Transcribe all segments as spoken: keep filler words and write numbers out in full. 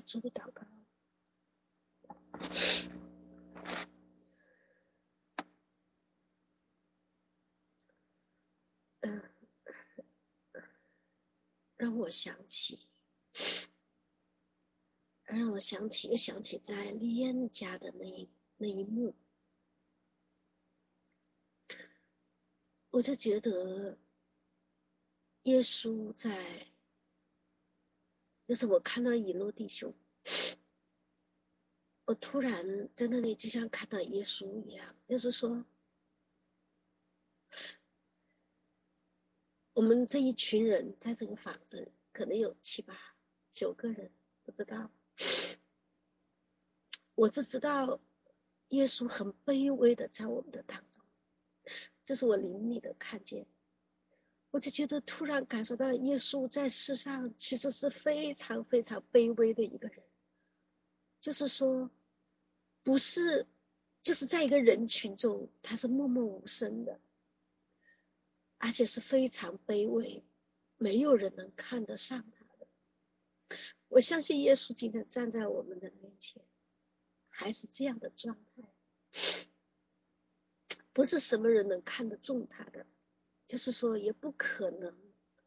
做个祷告。嗯，让我想起，让我想起，又想起在利安家的那一那一幕，我就觉得耶稣在，就是我看到以诺弟兄，我突然在那里就像看到耶稣一样，就是说，我们这一群人在这个房子可能有七八九个人，不知道，我只知道耶稣很卑微的在我们的当中，这是我灵里的看见。我就觉得突然感受到耶稣在世上其实是非常非常卑微的一个人，就是说不是就是在一个人群中他是默默无声的，而且是非常卑微，没有人能看得上他的。我相信耶稣今天站在我们的面前还是这样的状态，不是什么人能看得中他的，就是说也不可能。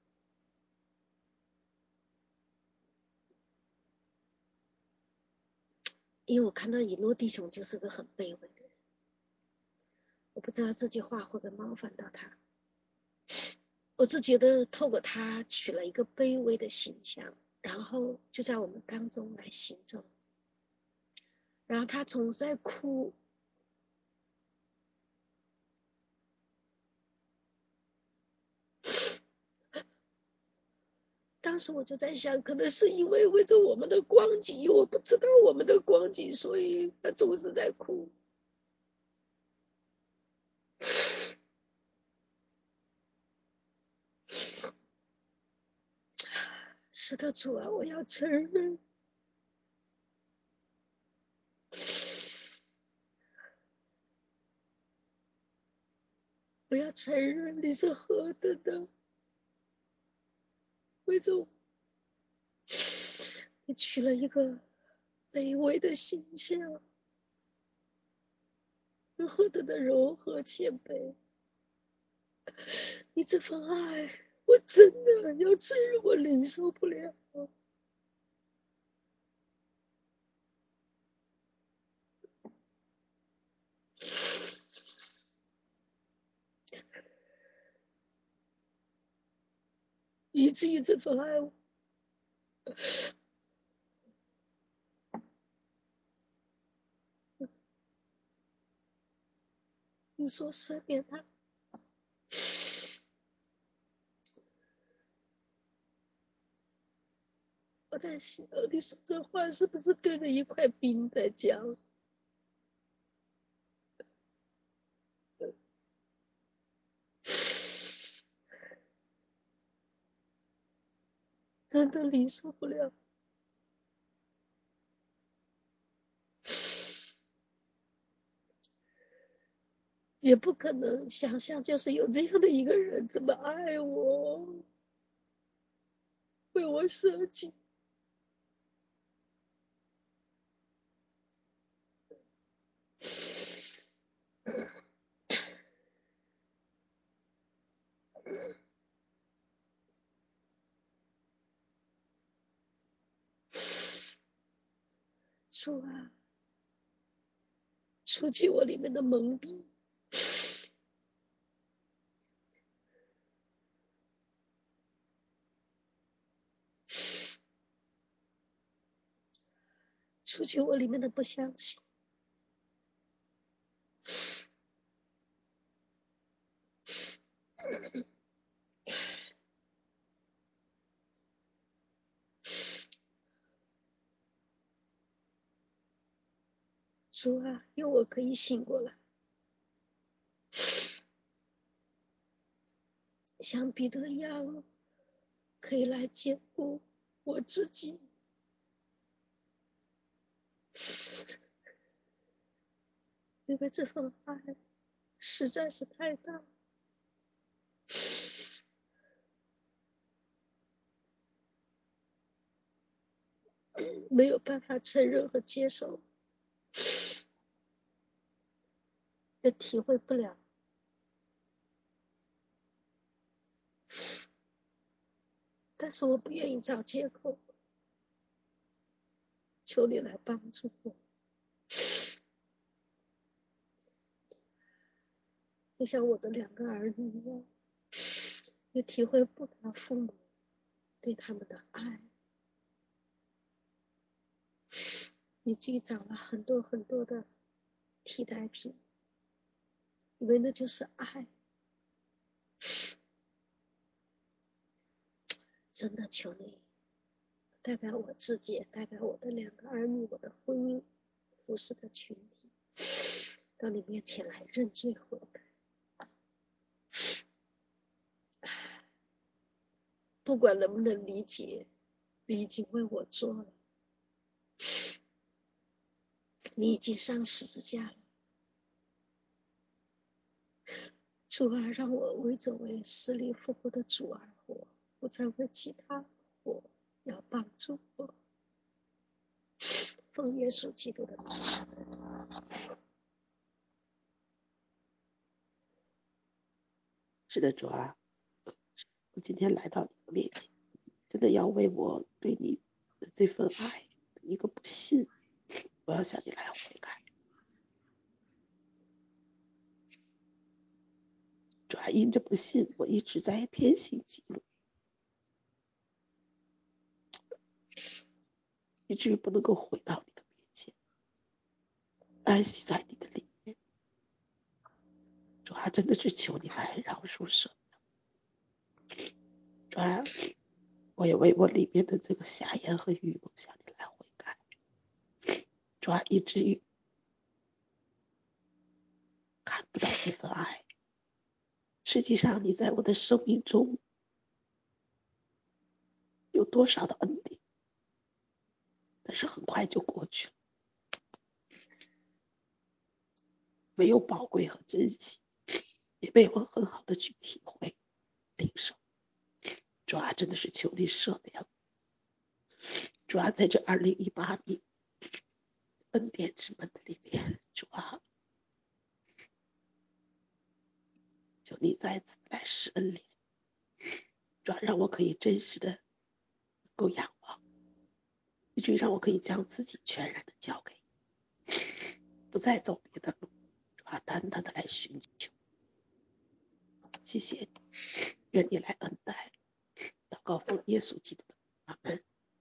因为我看到以诺弟兄就是个很卑微的人，我不知道这句话会不会冒犯到他，我是觉得透过他取了一个卑微的形象，然后就在我们当中来行走，然后他总在哭，当时我就在想，可能是因为为着我们的光景，我不知道我们的光景，所以他总是在哭。是的，主啊，我要承认，我要承认你是何等的为着你取了一个卑微的形象，何等的柔和谦卑，你这份爱我真的要承认我领受不了。以至于这份爱你说赦免他，我在想你说这话是不是对着一块冰在讲？真的领受不了，也不可能想象，就是有这样的一个人这么爱我，为我舍己。主啊，除去我里面的蒙蔽，除去我里面的不相信。主啊，愿我可以醒过来，像彼得一样，可以来兼顾我自己。因为这份爱实在是太大， 没有办法承认和接受，也体会不了。但是我不愿意找借口，求你来帮助我。就像我的两个儿女一样，也体会不了父母对他们的爱，以至于找了很多很多的替代品，以为那就是爱。真的求你代表我自己，也代表我的两个儿女，我的婚姻服侍的群体，到你面前来认罪悔改。不管能不能理解，你已经为我做了，你已经上十字架了。主啊，让我为着为死里复活的主而活，不再为其他活，要帮助我。奉耶稣基督的名。 是的，主啊，我今天来到你的面前，真的要为我对你的这份爱一个不信，我要向你来悔改。主啊，因着不信，我一直在偏行己路，以至于不能够回到你的面前，安息在你的里面。主啊，真的是求你来饶恕赦免。主啊，我也为我里面的这个瞎眼和愚蒙向你来悔改。主啊，以至于看不到这份爱。实际上你在我的生命中有多少的恩典，但是很快就过去了，没有宝贵和珍惜，也没有很好的去体会领受。主啊，真的是求你赦免我。主啊，在这二零一八年恩典之门的里面，主啊，求你再次来施恩怜，主啊，让我可以真实的能够仰望，以至于让我可以将自己全然的交给你，不再走别的路，主啊，单单的来寻求。谢谢你，愿你来恩待。祷告奉耶稣基督的阿门。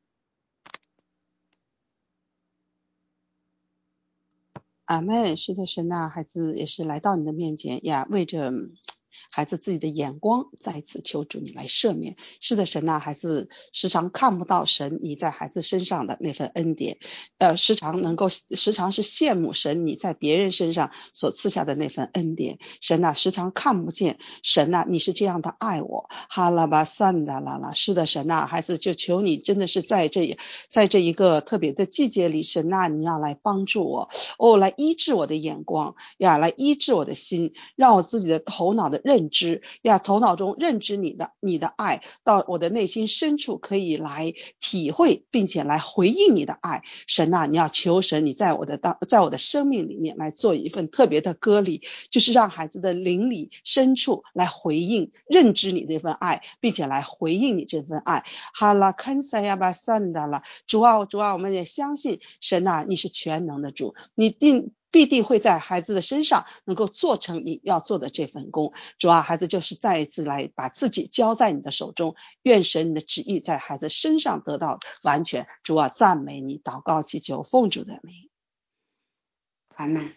阿妹，是的，神呐，孩子也是来到你的面前呀，为着孩子自己的眼光再次求主你来赦免。是的，神呐，孩子时常看不到神你在孩子身上的那份恩典，呃，时常能够时常是羡慕神你在别人身上所赐下的那份恩典。神呐，时常看不见神呐，你是这样的爱我。哈拉巴散达拉拉，是的，神呐，孩子就求你真的是在这在这一个特别的季节里，神呐，你要来帮助我。哦，来医治我的眼光呀，来医治我的心，让我自己的头脑的认知呀，头脑中认知你的你的爱，到我的内心深处可以来体会，并且来回应你的爱。神呐、啊，你要求神，你在我的当在我的生命里面来做一份特别的割礼，就是让孩子的灵里深处来回应认知你这份爱，并且来回应你这份爱。哈拉堪塞亚巴散达了，主啊主啊，我们也相信神呐、啊，你是全能的主，你定必定会在孩子的身上能够做成你要做的这份工。主啊，孩子就是再一次来把自己交在你的手中，愿神你的旨意在孩子身上得到完全。主啊，赞美你，祷告祈求奉主的名， 阿们。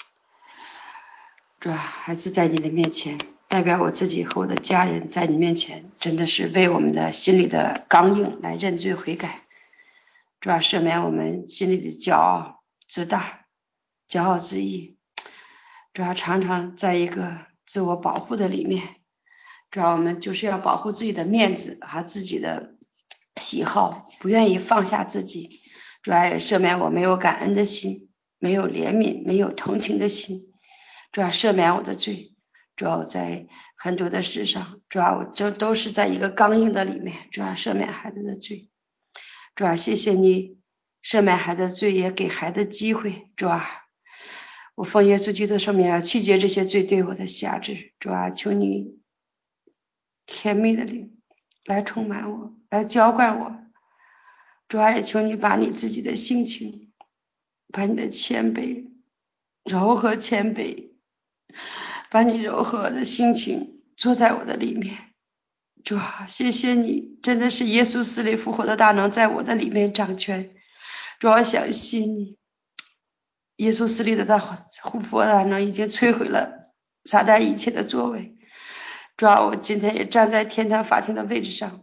主啊，孩子在你的面前，代表我自己和我的家人在你面前，真的是为我们的心里的刚硬来认罪悔改。主啊，赦免我们心里的骄傲自大骄傲自义，主要常常在一个自我保护的里面，主要我们就是要保护自己的面子和自己的喜好，不愿意放下自己。主要也赦免我没有感恩的心，没有怜悯，没有同情的心。主要赦免我的罪，主要在很多的事上，主要我这都是在一个刚硬的里面，主要赦免孩子的罪。主要谢谢你赦免孩子的罪，也给孩子机会。主啊，我奉耶稣基督的圣名啊，弃绝这些罪对我的辖制。主啊，求你甜蜜的灵来充满我，来浇灌我。主啊，也求你把你自己的心情，把你的谦卑、柔和谦卑，把你柔和的心情做在我的里面。主啊，谢谢你，真的是耶稣死里复活的大能在我的里面掌权。主啊，相信你，耶稣死里的大复活的大能已经摧毁了撒旦一切的作为。主啊，我今天也站在天堂法庭的位置上，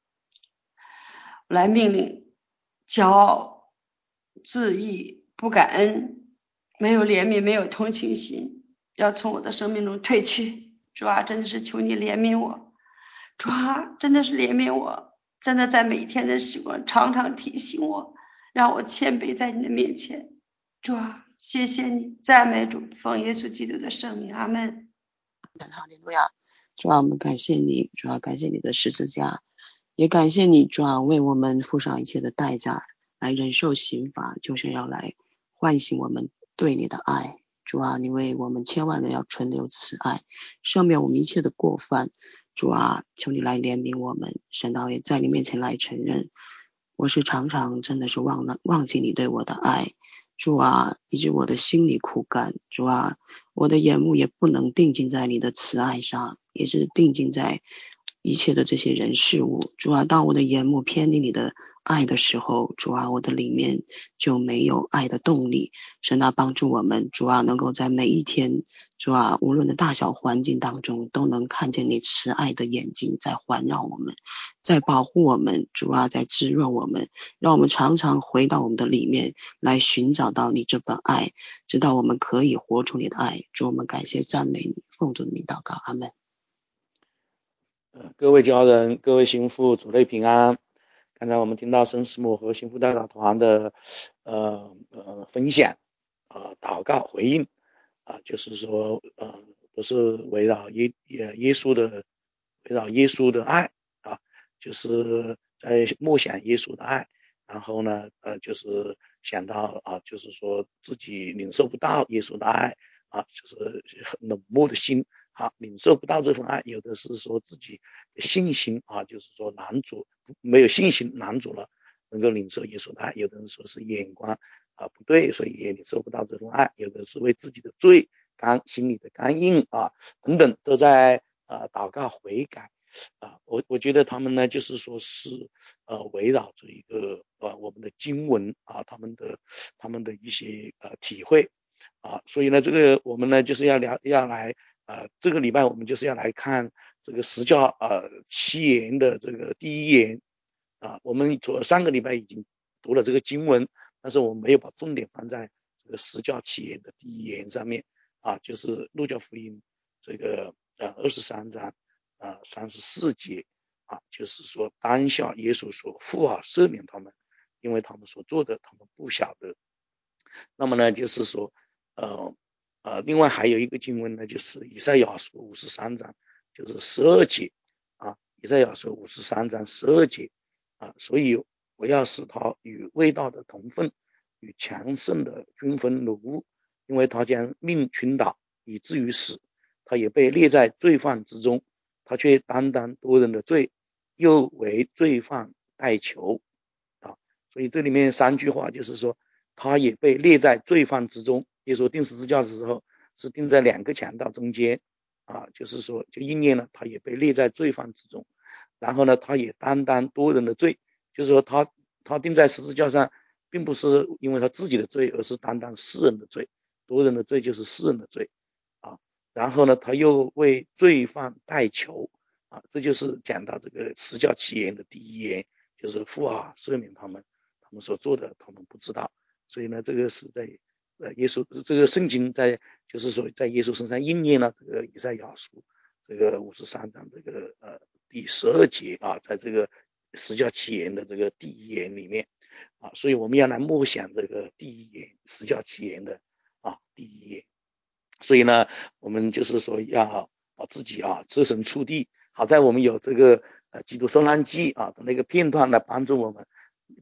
来命令骄傲、自义、不感恩、没有怜悯、没有同情心，要从我的生命中退去。主啊，真的是求你怜悯我。主啊，真的是怜悯我，真的在每一天的时光常常提醒我，让我谦卑在你的面前。主啊，谢谢你，赞美主，奉耶稣基督的圣名，阿们。 哈利路亚。主啊，我们感谢你，主啊，感谢你的十字架，也感谢你，主啊，为我们付上一切的代价，来忍受刑罚，就是要来唤醒我们对你的爱。主啊，你为我们千万人要存留慈爱，赦免我们一切的过犯。主啊，求你来怜悯我们，神道也在你面前来承认，我是常常真的是忘了忘记你对我的爱。主啊，以致我的心里枯干。主啊，我的眼目也不能定睛在你的慈爱上，也是定睛在一切的这些人事物。主啊，当我的眼目偏离你的爱的时候，主啊，我的里面就没有爱的动力。神啊，帮助我们，主啊，能够在每一天，主啊，无论的大小环境当中，都能看见你慈爱的眼睛在环绕我们，在保护我们。主啊，在滋润我们，让我们常常回到我们的里面来寻找到你这份爱，直到我们可以活出你的爱。主，我们感谢赞美你，奉主的名祷告，阿们。 呃，各位家人，各位心腹，主内平安。刚才我们听到圣师母和心腹代祷团的呃呃分享啊、呃、祷告回应啊、呃，就是说呃都是围绕耶耶稣的围绕耶稣的爱啊，就是在默想耶稣的爱，然后呢呃就是想到啊，就是说自己领受不到耶稣的爱啊，就是很冷漠的心。啊，领受不到这份爱，有的是说自己的信心啊，就是说拦阻，没有信心拦阻了能够领受耶稣的爱；有的人说是眼光啊不对，所以也领受不到这份爱；有的是为自己的罪干心里的刚硬啊等等，都在啊祷告悔改啊。我我觉得他们呢，就是说是呃围绕着一个呃我们的经文啊，他们的他们的一些呃体会啊，所以呢，这个我们呢就是要聊要来。呃，这个礼拜我们就是要来看这个十教呃七言的这个第一言啊。我们昨上个礼拜已经读了这个经文，但是我们没有把重点放在这个十教七言的第一言上面啊，就是路加福音这个呃二十三章啊三十四节啊，就是说当下耶稣说父啊赦免他们，因为他们所做的他们不晓得。那么呢，就是说呃。呃，另外还有一个经文呢，就是以赛亚书五十三章，就是十二节啊，以赛亚书五十三章十二节啊，所以我要使他与味道的同分，与强盛的均分如物，因为他将命倾倒，以至于死，他也被列在罪犯之中，他却担当多人的罪，又为罪犯代求啊。所以这里面三句话就是说，他也被列在罪犯之中。耶稣钉十字架的时候是钉在两个强盗中间啊，就是说就应验了，他也被列在罪犯之中。然后呢，他也担当多人的罪，就是说他他钉在十字架上，并不是因为他自己的罪，而是担当世人的罪，多人的罪就是世人的罪啊。然后呢，他又为罪犯代求啊，这就是讲到这个十教七言的第一言，就是父啊赦免他们，他们所做的他们不知道。所以呢，这个是在呃，耶稣这个圣经在就是说在耶稣身上应验了这个以赛亚书这个五十三章这个呃第十二节啊，在这个十教七言的这个第一言里面啊，所以我们要来默想这个第一言十教七言的啊第一言。所以呢，我们就是说要把自己啊设身处地，好在我们有这个呃基督受难记啊的那个片段来帮助我们。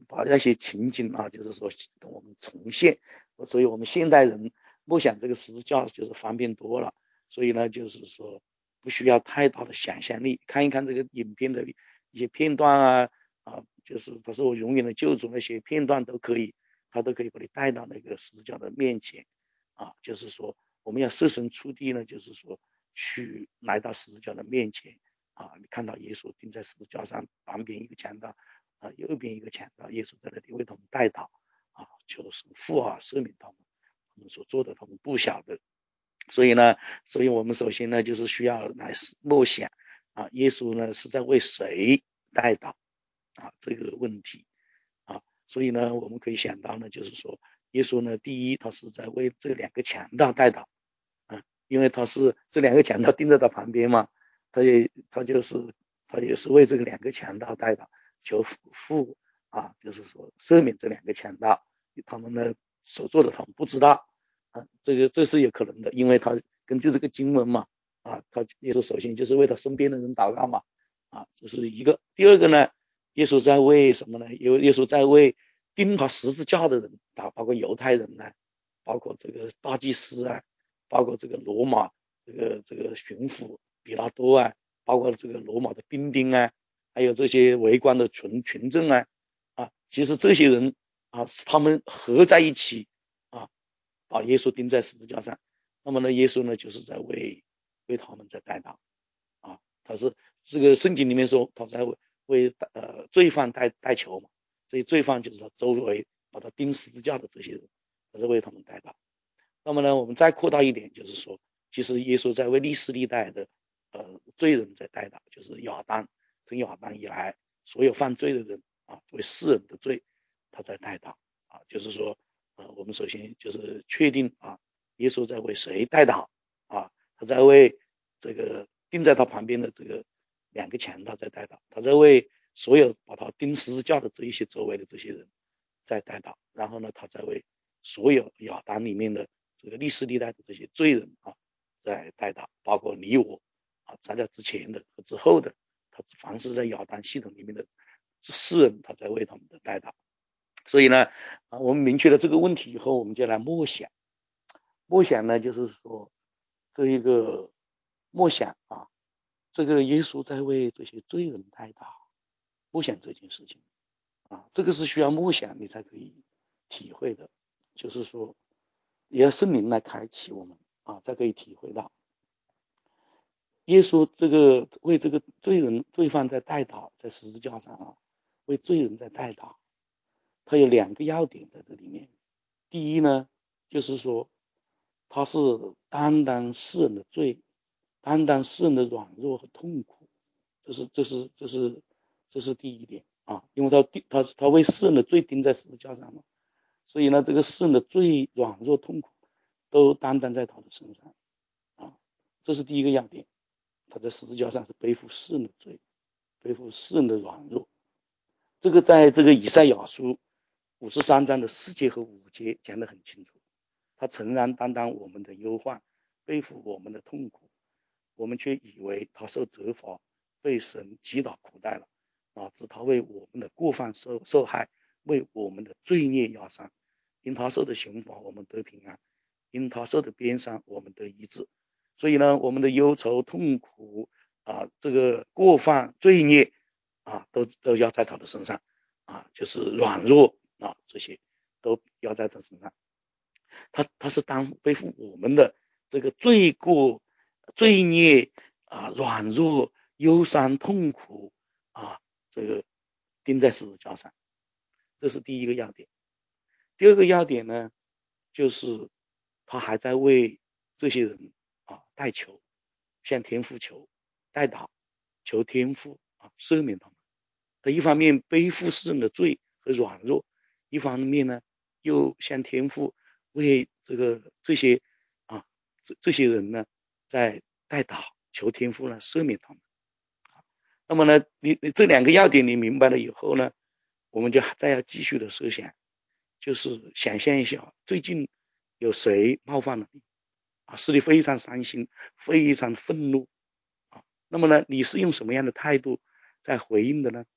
把那些情景啊，就是说跟我们重现。所以我们现代人默想这个十字架就是方便多了，所以呢，就是说不需要太大的想象力，看一看这个影片的一些片段啊啊，就是他是我永远的救主那些片段都可以，他都可以把你带到那个十字架的面前啊，就是说我们要设身处地呢，就是说去来到十字架的面前啊，你看到耶稣钉在十字架上，旁边一个强盗啊，右边一个强盗，耶稣在那里为他们代祷啊，求神父啊赦免他们，他们所做的他们不晓得。所以呢，所以我们首先呢，就是需要来默想啊，耶稣呢是在为谁代祷啊这个问题啊，所以呢，我们可以想到呢，就是说，耶稣呢，第一，他是在为这两个强盗代祷啊，因为他是这两个强盗盯在他旁边嘛，他也他就是他也是为这个两个强盗代祷，求父啊，就是说赦免这两个强盗，他们呢所做的他们不知道。啊，这个这是有可能的，因为他根据这个经文嘛，啊，他耶稣首先就是为他身边的人祷告嘛，啊，这是一个。第二个呢，耶稣在为什么呢？有耶稣在为钉他十字架的人祷，包括犹太人呢，包括这个大祭司啊，包括这个罗马这个这个巡抚比拉多啊，包括这个罗马的兵丁啊，还有这些围观的群群众啊，啊，其实这些人啊，他们合在一起。把耶稣钉在十字架上，那么呢，耶稣呢就是在为为他们在代祷啊，他是这个圣经里面说他在为为呃罪犯代代求嘛，所以罪犯就是他周围把他钉十字架的这些人，他是为他们代祷。那么呢，我们再扩大一点，就是说，其实耶稣在为历史历代的呃罪人在代祷，就是亚当从亚当以来所有犯罪的人啊，为世人的罪，他在代祷啊，就是说。啊，我们首先就是确定啊，耶稣在为谁代祷啊？他在为这个钉在他旁边的这个两个强盗在代祷，他在为所有把他钉十字架的这一些周围的这些人在代祷，然后呢，他在为所有亚当里面的这个历史历代的这些罪人啊在代祷，包括你我啊，在那之前的和之后的，他凡是在亚当系统里面的世人，他在为他们的代祷。所以呢，啊，我们明确了这个问题以后，我们就来默想。默想呢，就是说这一个默想啊，这个耶稣在为这些罪人代祷，默想这件事情啊，这个是需要默想你才可以体会的，就是说也要圣灵来开启我们啊，才可以体会到耶稣这个为这个罪人罪犯在代祷，在十字架上啊，为罪人在代祷。它有两个要点在这里面，第一呢，就是说他是担当世人的罪，担当世人的软弱和痛苦，这是这是这是这是第一点啊，因为他他他为世人的罪钉在十字架上嘛，所以呢，这个世人的罪软弱痛苦都担当在他的身上啊，这是第一个要点，他在十字架上是背负世人的罪，背负世人的软弱，这个在这个以赛亚书五十三章的四节和五节讲得很清楚，他诚然担当我们的忧患，背负我们的痛苦，我们却以为他受责罚，被神击打苦待了，导致他为我们的过犯受受害，为我们的罪孽压伤，因他受的刑罚我们得平安，因他受的鞭伤我们得医治。所以呢，我们的忧愁痛苦啊，这个过犯罪孽啊，都都要在他的身上啊，就是软弱啊，这些都要在他身上。他他是当背负我们的这个罪过、罪孽啊、软弱、忧伤、痛苦啊，这个钉在十字架上，这是第一个要点。第二个要点呢，就是他还在为这些人啊代求，向天父求代祷，求天父啊赦免他们。他一方面背负世人的罪和软弱，一方面呢又向天父为这个这些啊这这些人呢在代祷，求天父呢赦免他们。那么呢，你你这两个要点你明白了以后呢，我们就再要继续的设想，就是想象一下，最近有谁冒犯了你啊，使你非常伤心，非常愤怒啊？那么呢，你是用什么样的态度在回应的呢？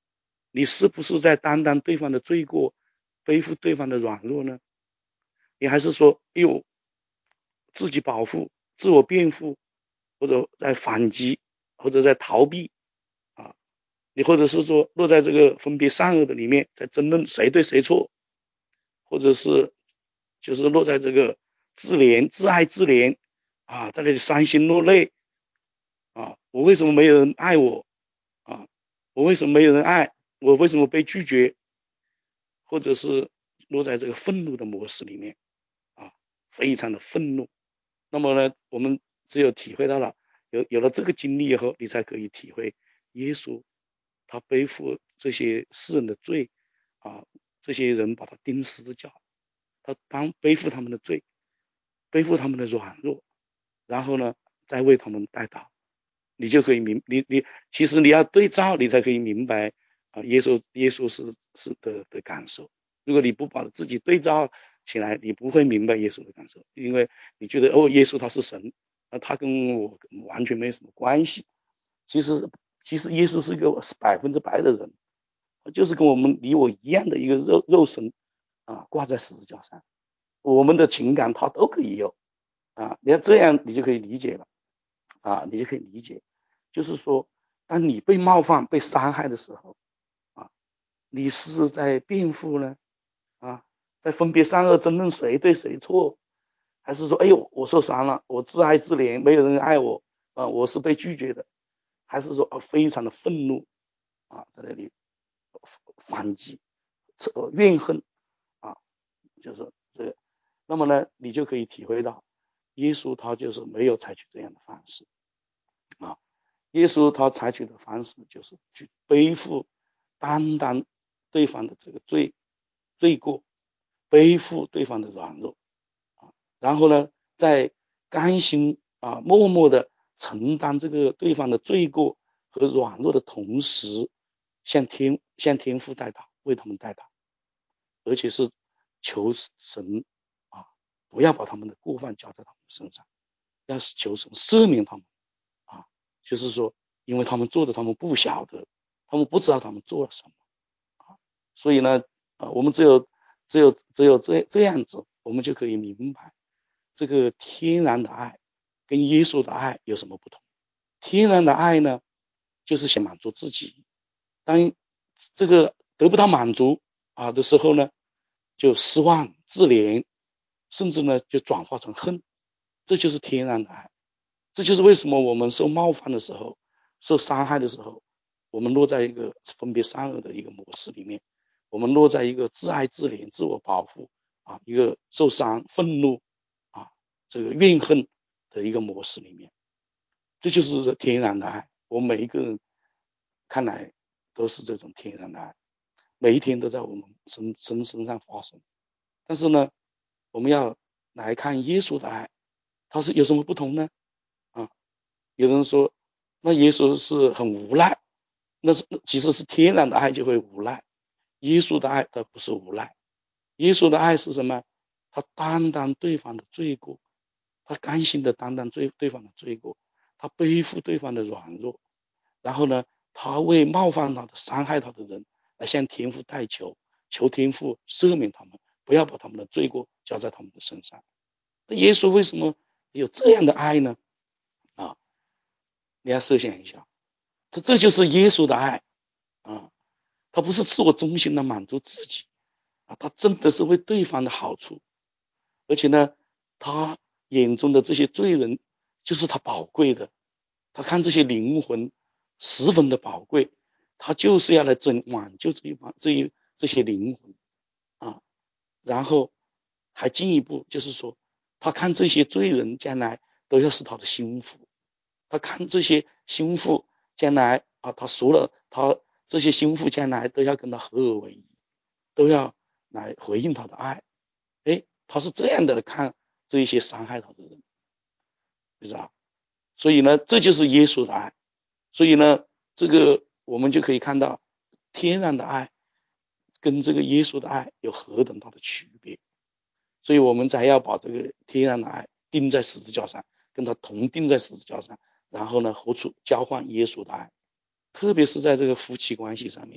你是不是在担当对方的罪过，背负对方的软弱呢？你还是说，哎呦，自己保护、自我辩护，或者在反击，或者在逃避啊？你或者是说落在这个分别善恶的里面，在争论谁对谁错，或者是就是落在这个自怜、自爱、自怜啊，在那里伤心落泪啊，我为什么没有人爱我啊？我为什么没有人爱？我为什么被拒绝？或者是落在这个愤怒的模式里面啊，非常的愤怒。那么呢，我们只有体会到了，有有了这个经历以后，你才可以体会耶稣他背负这些世人的罪啊，这些人把他钉十字架，他当背负他们的罪，背负他们的软弱，然后呢，再为他们代祷。你就可以明你你其实你要对照，你才可以明白啊，耶稣耶稣是是的的感受。如果你不把自己对照起来，你不会明白耶稣的感受，因为你觉得哦，耶稣他是神，那他跟我完全没有什么关系。其实其实耶稣是一个百分之百的人，就是跟我们你我一样的一个肉肉身啊，挂在十字架上，我们的情感他都可以有啊。你要这样，你就可以理解了啊，你就可以理解。就是说，当你被冒犯、被伤害的时候，啊，你是在辩护呢，啊，在分别善恶、争论谁对谁错，还是说，哎呦，我受伤了，我自爱自怜，没有人爱我，啊，我是被拒绝的，还是说，啊，非常的愤怒，啊，在那里反击、怨恨，啊，就是这个，那么呢，你就可以体会到，耶稣他就是没有采取这样的方式，啊。耶稣他采取的方式就是去背负、担当对方的这个罪罪过，背负对方的软弱啊，然后呢，在甘心啊默默的承担这个对方的罪过和软弱的同时，向天向天父代祷，为他们代祷，而且是求神啊不要把他们的过犯加在他们身上，要是求神赦免他们。啊，就是说，因为他们做的他们不晓得，他们不知道他们做了什么啊，所以呢，啊，我们只有只有只有这这样子，我们就可以明白这个天然的爱跟耶稣的爱有什么不同。天然的爱呢，就是想满足自己，当这个得不到满足啊的时候呢，就失望、自怜，甚至呢就转化成恨，这就是天然的爱。这就是为什么我们受冒犯的时候，受伤害的时候，我们落在一个分别善恶的一个模式里面，我们落在一个自爱自怜、自我保护啊，一个受伤、愤怒啊，这个怨恨的一个模式里面，这就是天然的爱。我们每一个人看来都是这种天然的爱，每一天都在我们身身身上发生。但是呢，我们要来看耶稣的爱，它是有什么不同呢？啊，有人说，那耶稣是很无奈，那是其实是天然的爱就会无奈，耶稣的爱它不是无奈，耶稣的爱是什么？他担当对方的罪过，他甘心的担当对对方的罪过，他背负对方的软弱，然后呢，他为冒犯他的、伤害他的人来向天父代求，求天父赦免他们，不要把他们的罪过交在他们的身上。那耶稣为什么有这样的爱呢？啊，你要设想一下，这这就是耶稣的爱啊，他不是自我中心的满足自己啊，他真的是为对方的好处，而且呢，他眼中的这些罪人就是他宝贵的，他看这些灵魂十分的宝贵，他就是要来拯挽救这一帮这一这些灵魂啊，然后还进一步就是说，他看这些罪人将来都要是他的心腹。他看这些心腹将来啊，他熟了，他这些心腹将来都要跟他合而为一，都要来回应他的爱。哎，他是这样的看这一些伤害他的人，知道？所以呢，这就是耶稣的爱。所以呢，这个我们就可以看到天然的爱跟这个耶稣的爱有何等大的区别。所以我们才要把这个天然的爱钉在十字架上，跟他同钉在十字架上，然后呢，活出交换耶稣的爱。特别是在这个夫妻关系上面，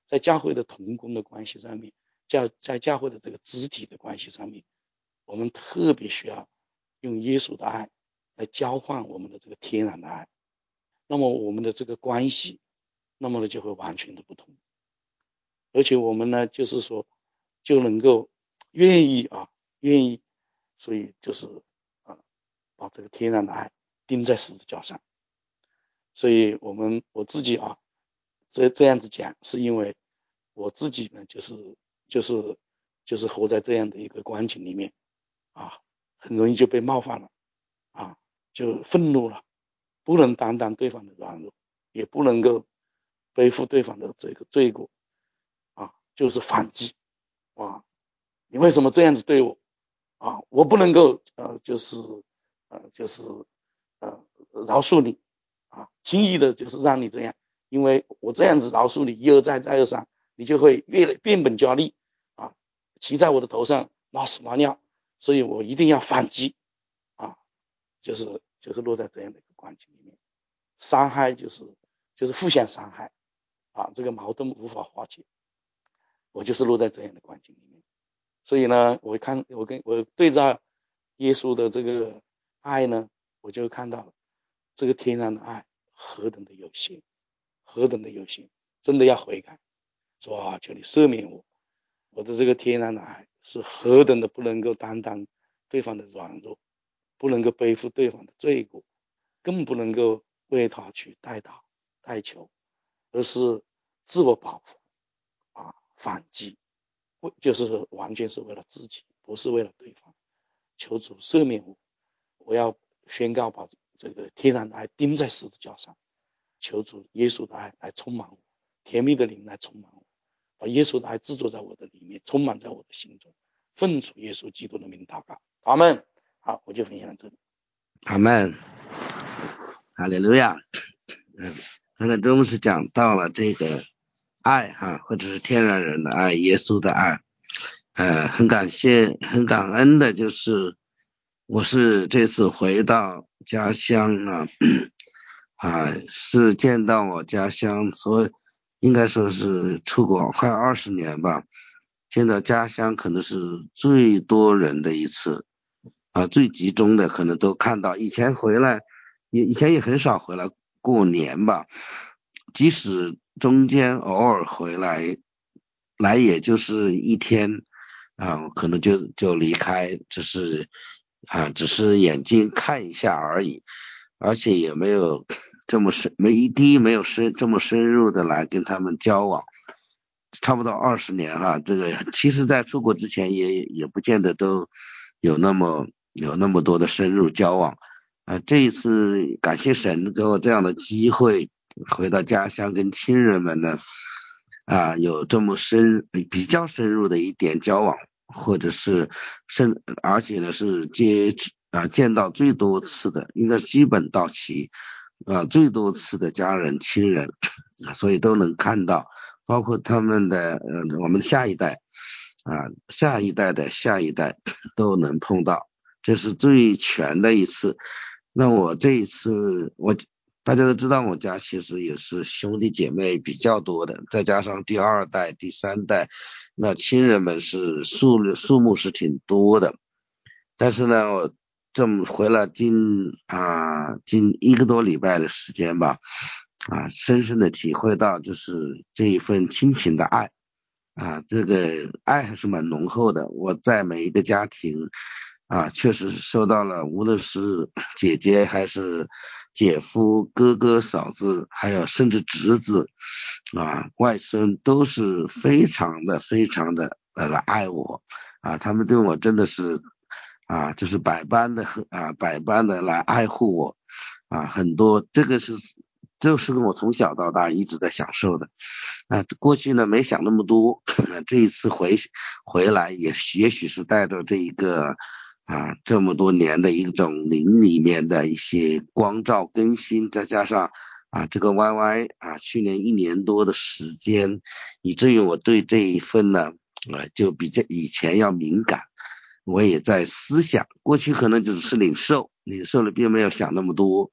在教会的同工的关系上面，教在教会的这个肢体的关系上面，我们特别需要用耶稣的爱来交换我们的这个天然的爱，那么我们的这个关系，那么呢就会完全的不同，而且我们呢就是说就能够愿意啊愿意，所以就是啊把这个天然的爱钉在十字架上。所以我们我自己啊这这样子讲，是因为我自己呢就是就是就是活在这样的一个光景里面啊，很容易就被冒犯了啊，就愤怒了，不能担当对方的软弱，也不能够背负对方的这个罪过啊，就是反击啊，你为什么这样子对我啊？我不能够呃就是呃就是呃饶恕你啊，轻易的就是让你这样，因为我这样子饶恕你一而再再而三，你就会越来变本加厉啊，骑在我的头上拉屎拉尿，所以我一定要反击啊，就是就是落在这样的一个关系里面，伤害就是就是互相伤害啊，这个矛盾无法化解，我就是落在这样的关系里面。所以呢，我看我跟我对照耶稣的这个爱呢，我就看到这个天然的爱何等的有限，何等的有限，真的要悔改，说啊，求你赦免我，我的这个天然的爱是何等的不能够担当对方的软弱，不能够背负对方的罪过，更不能够为他去代祷代求，而是自我保护啊，反击，就是完全是为了自己，不是为了对方。求主赦免我，我要宣告把这个天然的爱钉在十字架上，求主耶稣的爱来充满我，甜蜜的灵来充满我，把耶稣的爱制作在我的里面，充满在我的心中，奉主耶稣基督的名祷告，阿们。好，我就分享到这里。 阿们，哈利路亚。嗯，刚才钟牧师讲到了这个爱哈，或者是天然人的爱，耶稣的爱。呃，很感谢，很感恩的就是，我是这次回到家乡呢，啊，是见到我家乡，所以应该说是出国快二十年吧，见到家乡可能是最多人的一次，啊，最集中的可能都看到。以前回来，也以前也很少回来过年吧，即使中间偶尔回来，来也就是一天。啊，可能就就离开，只是啊，只是眼睛看一下而已，而且也没有这么深，没一滴没有深这么深入的来跟他们交往，差不多二十年哈，这个其实在出国之前也也不见得都有那么有那么多的深入交往啊，这一次感谢神给我这样的机会，回到家乡跟亲人们呢。啊，有这么深比较深入的一点交往，或者是深，而且呢是接啊见到最多次的，应该基本到齐啊最多次的家人亲人，所以都能看到，包括他们的呃我们下一代啊下一代的下一代都能碰到，这是最全的一次。那我这一次我。大家都知道我家其实也是兄弟姐妹比较多的，再加上第二代第三代，那亲人们是数量数目是挺多的。但是呢我这么回来近啊近一个多礼拜的时间吧，啊深深的体会到就是这一份亲情的爱啊，这个爱还是蛮浓厚的。我在每一个家庭啊确实是受到了，无论是姐姐还是姐夫、哥哥、嫂子，还有甚至侄子啊、外孙，都是非常的、非常的呃来爱我啊，他们对我真的是啊，就是百般的啊，百般的来爱护我啊，很多这个是，这是我从小到大一直在享受的啊。过去呢没想那么多，这一次回回来也也许是带着这一个。啊，这么多年的一种灵里面的一些光照更新，再加上啊这个 Y Y 啊去年一年多的时间，以至于我对这一份呢啊就比较以前要敏感，我也在思想，过去可能只是领受，领受了并没有想那么多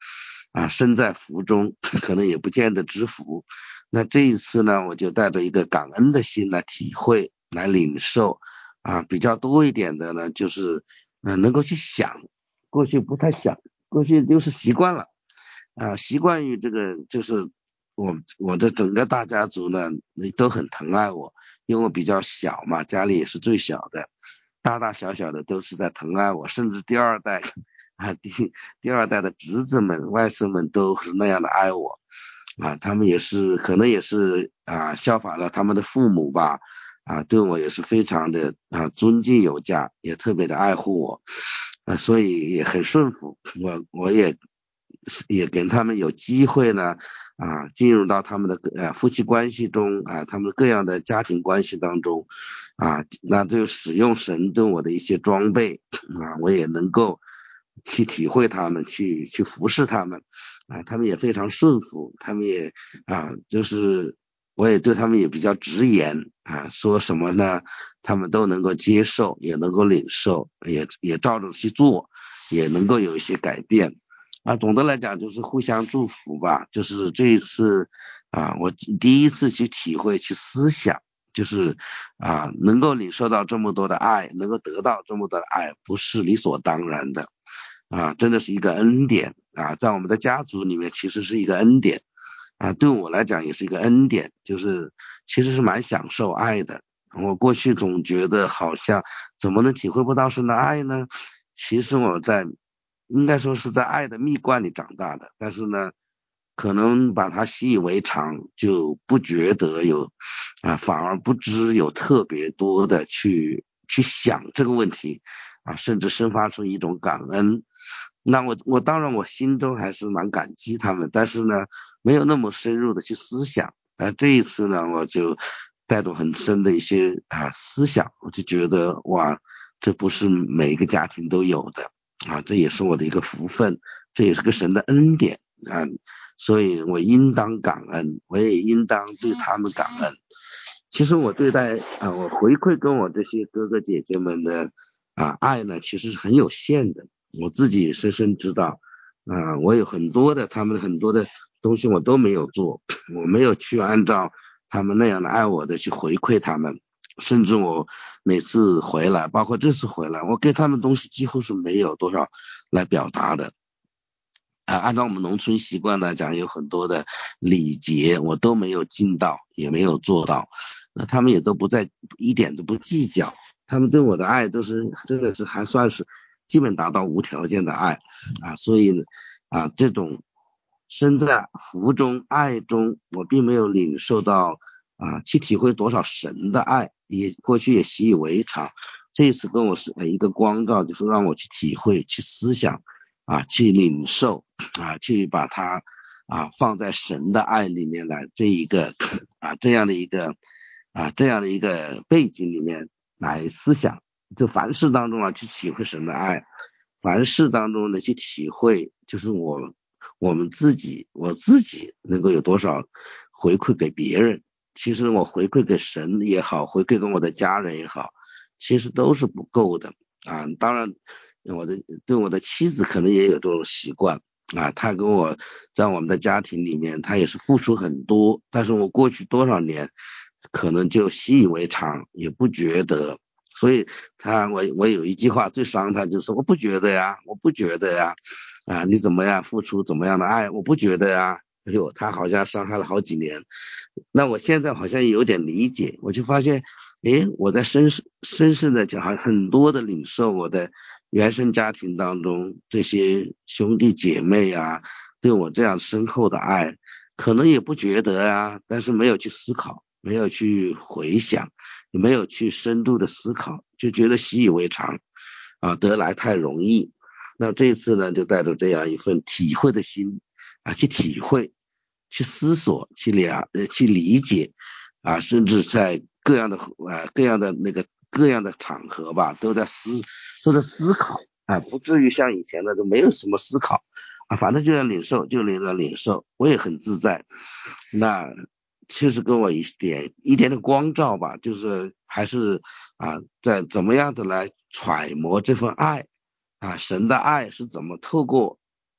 啊身在福中，可能也不见得知福。那这一次呢，我就带着一个感恩的心来体会，来领受啊，比较多一点的呢，就是嗯、呃、能够去想，过去不太想，过去就是习惯了啊，习惯于这个，就是我我的整个大家族呢都很疼爱我，因为我比较小嘛，家里也是最小的，大大小小的都是在疼爱我，甚至第二代啊第第二代的侄子们、外甥们都是那样的爱我啊，他们也是可能也是啊效法了他们的父母吧，啊对我也是非常的啊尊敬有加，也特别的爱护我啊，所以也很顺服我，我也也给他们有机会呢啊进入到他们的呃夫妻关系中啊，他们各样的家庭关系当中啊，那就使用神对我的一些装备啊，我也能够去体会他们，去去服侍他们啊，他们也非常顺服，他们也啊就是我也对他们也比较直言啊，说什么呢他们都能够接受，也能够领受，也也照着去做，也能够有一些改变啊。总的来讲就是互相祝福吧，就是这一次啊我第一次去体会去思想，就是啊能够领受到这么多的爱，能够得到这么多的爱不是理所当然的啊，真的是一个恩典啊，在我们的家族里面其实是一个恩典啊，对我来讲也是一个恩典，就是其实是蛮享受爱的。我过去总觉得好像怎么能体会不到神的爱呢？其实我在应该说是在爱的蜜罐里长大的，但是呢可能把它习以为常，就不觉得有啊，反而不知有特别多的去去想这个问题啊，甚至生发出一种感恩。那我我当然我心中还是蛮感激他们，但是呢没有那么深入的去思想。但这一次呢我就带着很深的一些啊思想，我就觉得哇，这不是每一个家庭都有的啊，这也是我的一个福分，这也是个神的恩典啊，所以我应当感恩，我也应当对他们感恩。其实我对待啊，我回馈跟我这些哥哥姐姐们的啊爱呢，其实是很有限的。我自己也深深知道啊，我有很多的他们很多的东西我都没有做，我没有去按照他们那样的爱我的去回馈他们，甚至我每次回来，包括这次回来，我给他们东西几乎是没有多少来表达的。啊，按照我们农村习惯来讲，有很多的礼节我都没有尽到，也没有做到，那他们也都不在，一点都不计较，他们对我的爱都是真的是还算是基本达到无条件的爱啊，所以啊这种身在福中爱中，我并没有领受到啊去体会多少神的爱，也过去也习以为常，这一次跟我是一个光照，就是让我去体会去思想啊，去领受啊，去把它啊放在神的爱里面来，这一个啊这样的一个啊这样的一个背景里面来思想，就凡事当中啊去体会神的爱，凡事当中的去体会，就是我我们自己我自己能够有多少回馈给别人，其实我回馈给神也好，回馈给我的家人也好，其实都是不够的啊。当然我的对我的妻子可能也有这种习惯啊，她跟我在我们的家庭里面，她也是付出很多，但是我过去多少年可能就习以为常，也不觉得，所以她我我有一句话最伤她，就是我不觉得呀，我不觉得呀，啊你怎么样付出怎么样的爱，我不觉得呀，哎呦，她好像伤害了好几年，那我现在好像有点理解，我就发现诶，我在深深深的讲很多的领受我的原生家庭当中这些兄弟姐妹啊对我这样深厚的爱，可能也不觉得啊，但是没有去思考，没有去回想，也没有去深度的思考，就觉得习以为常啊，得来太容易。那这次呢就带着这样一份体会的心啊去体会，去思索，去了呃去理解啊，甚至在各样的呃各样的那个各样的场合吧，都在思都在思考啊，不至于像以前的都没有什么思考啊，反正就要领受就领了领受，我也很自在。那其实跟我一点一点的光照吧，就是还是啊在怎么样的来揣摩这份爱啊，神的爱是怎么透过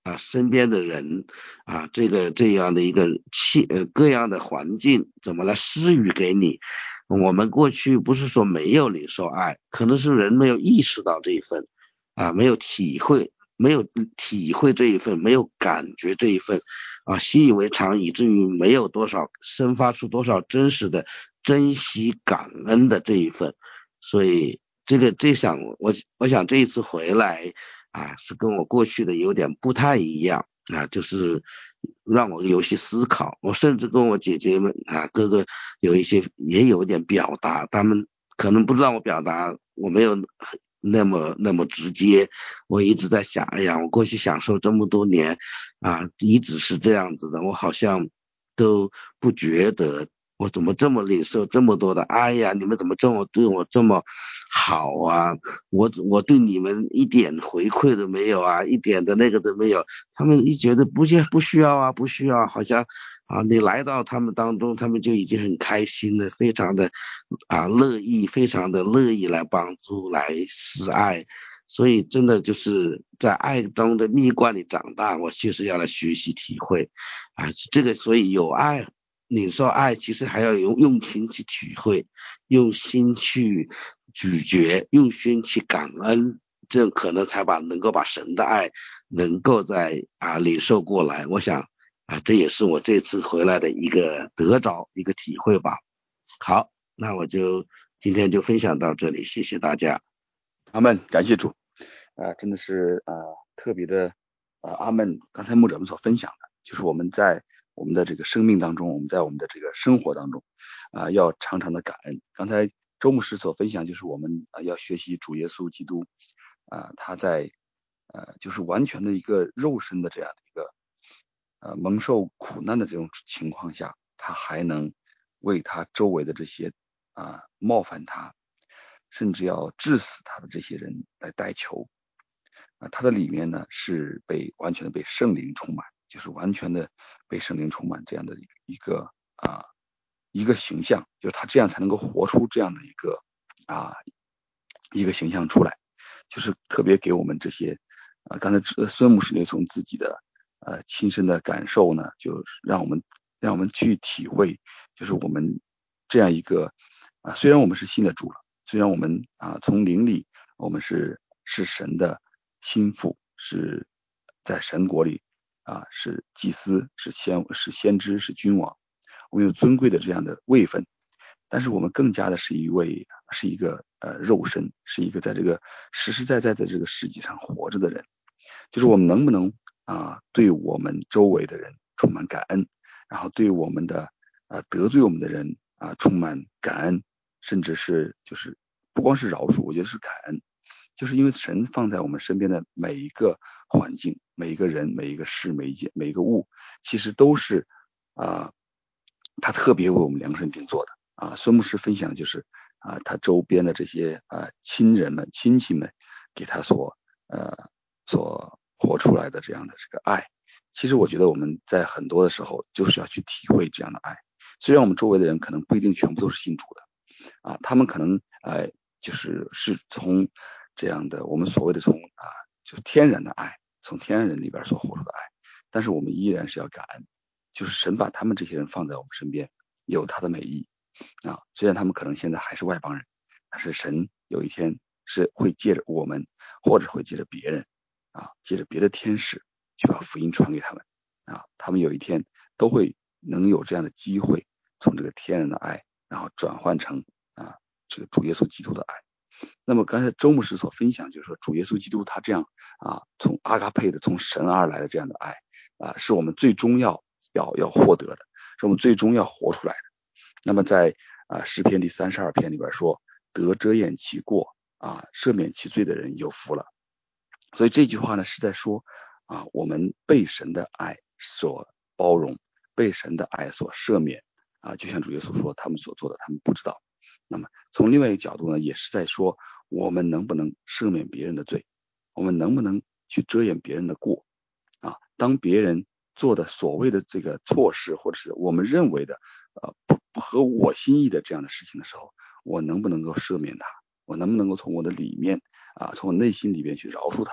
啊身边的人啊这个这样的一个气呃各样的环境怎么来施予给你。我们过去不是说没有领受爱，可能是人没有意识到这一份啊，没有体会没有体会这一份，没有感觉这一份啊，习以为常，以至于没有多少生发出多少真实的珍惜感恩的这一份。所以这个这想我我想这一次回来啊，是跟我过去的有点不太一样啊，就是让我有些思考。我甚至跟我姐姐们啊哥哥有一些也有点表达，他们可能不知道我表达，我没有那么那么直接。我一直在想，哎呀，我过去享受这么多年啊，一直是这样子的，我好像都不觉得我怎么这么领受这么多的爱呀？你们怎么这么对我这么好啊？我我对你们一点回馈都没有啊，一点的那个都没有。他们一觉得不需不需要啊，不需要，好像啊，你来到他们当中，他们就已经很开心了，非常的啊乐意，非常的乐意来帮助，来施爱。所以真的就是在爱中的蜜罐里长大，我就是要来学习体会啊，这个所以有爱。领受爱其实还要用用心去体会，用心去咀嚼，用心去感恩，这样可能才把能够把神的爱能够在啊领受过来。我想啊，这也是我这次回来的一个得着一个体会吧。好，那我就今天就分享到这里，谢谢大家。 阿们，感谢主，呃，真的是呃特别的呃阿们。刚才牧者们所分享的，就是我们在我们的这个生命当中，我们在我们的这个生活当中啊、呃，要常常的感恩。刚才周牧师所分享，就是我们啊、呃、要学习主耶稣基督啊、呃，他在呃就是完全的一个肉身的这样的一个呃蒙受苦难的这种情况下，他还能为他周围的这些啊、呃、冒犯他，甚至要致死他的这些人来代求啊、呃，他的里面呢是被完全的被圣灵充满，就是完全的被圣灵充满这样的一个啊、呃、一个形象，就是他这样才能够活出这样的一个啊、一个形象出来，就是特别给我们这些啊、呃，刚才孙牧师就从自己的呃亲身的感受呢，就是让我们让我们去体会，就是我们这样一个啊、虽然我们是信的主了。虽然我们啊从灵里我们是是神的心腹，是在神国里啊是祭司，是先是先知，是君王，我们有尊贵的这样的位分，但是我们更加的是一位是一个呃肉身，是一个在这个实实在在在这个世界上活着的人。就是我们能不能啊对我们周围的人充满感恩，然后对我们的啊得罪我们的人啊充满感恩，甚至是就是不光是饶恕，我觉得是感恩，就是因为神放在我们身边的每一个环境、每一个人、每一个事、每一件、每一个物，其实都是啊他特别为我们量身定做的啊。孙牧师分享就是啊他周边的这些啊亲人们、亲戚们给他所呃所活出来的这样的这个爱，其实我觉得我们在很多的时候就是要去体会这样的爱。虽然我们周围的人可能不一定全部都是信主的啊，他们可能呃就是是从这样的我们所谓的从啊就是天然的爱，从天然人里边所活出的爱，但是我们依然是要感恩，就是神把他们这些人放在我们身边，有他的美意啊。虽然他们可能现在还是外邦人，但是神有一天是会借着我们，或者会借着别人啊，借着别的天使去把福音传给他们啊，他们有一天都会能有这样的机会，从这个天然的爱，然后转换成啊这个主耶稣基督的爱。那么刚才周牧师所分享，就是说主耶稣基督他这样啊，从阿嘎佩的从神而来的这样的爱啊，是我们最终要要要获得的，是我们最终要活出来的。那么在啊诗篇第三十二篇里边说，得遮掩其过啊，赦免其罪的人有福了。所以这句话呢是在说啊，我们被神的爱所包容，被神的爱所赦免啊，就像主耶稣说，他们所做的他们不知道。那么从另外一个角度呢，也是在说我们能不能赦免别人的罪，我们能不能去遮掩别人的过啊？当别人做的所谓的这个错事，或者是我们认为的呃不不合我心意的这样的事情的时候，我能不能够赦免他？我能不能够从我的里面啊，从我内心里面去饶恕他？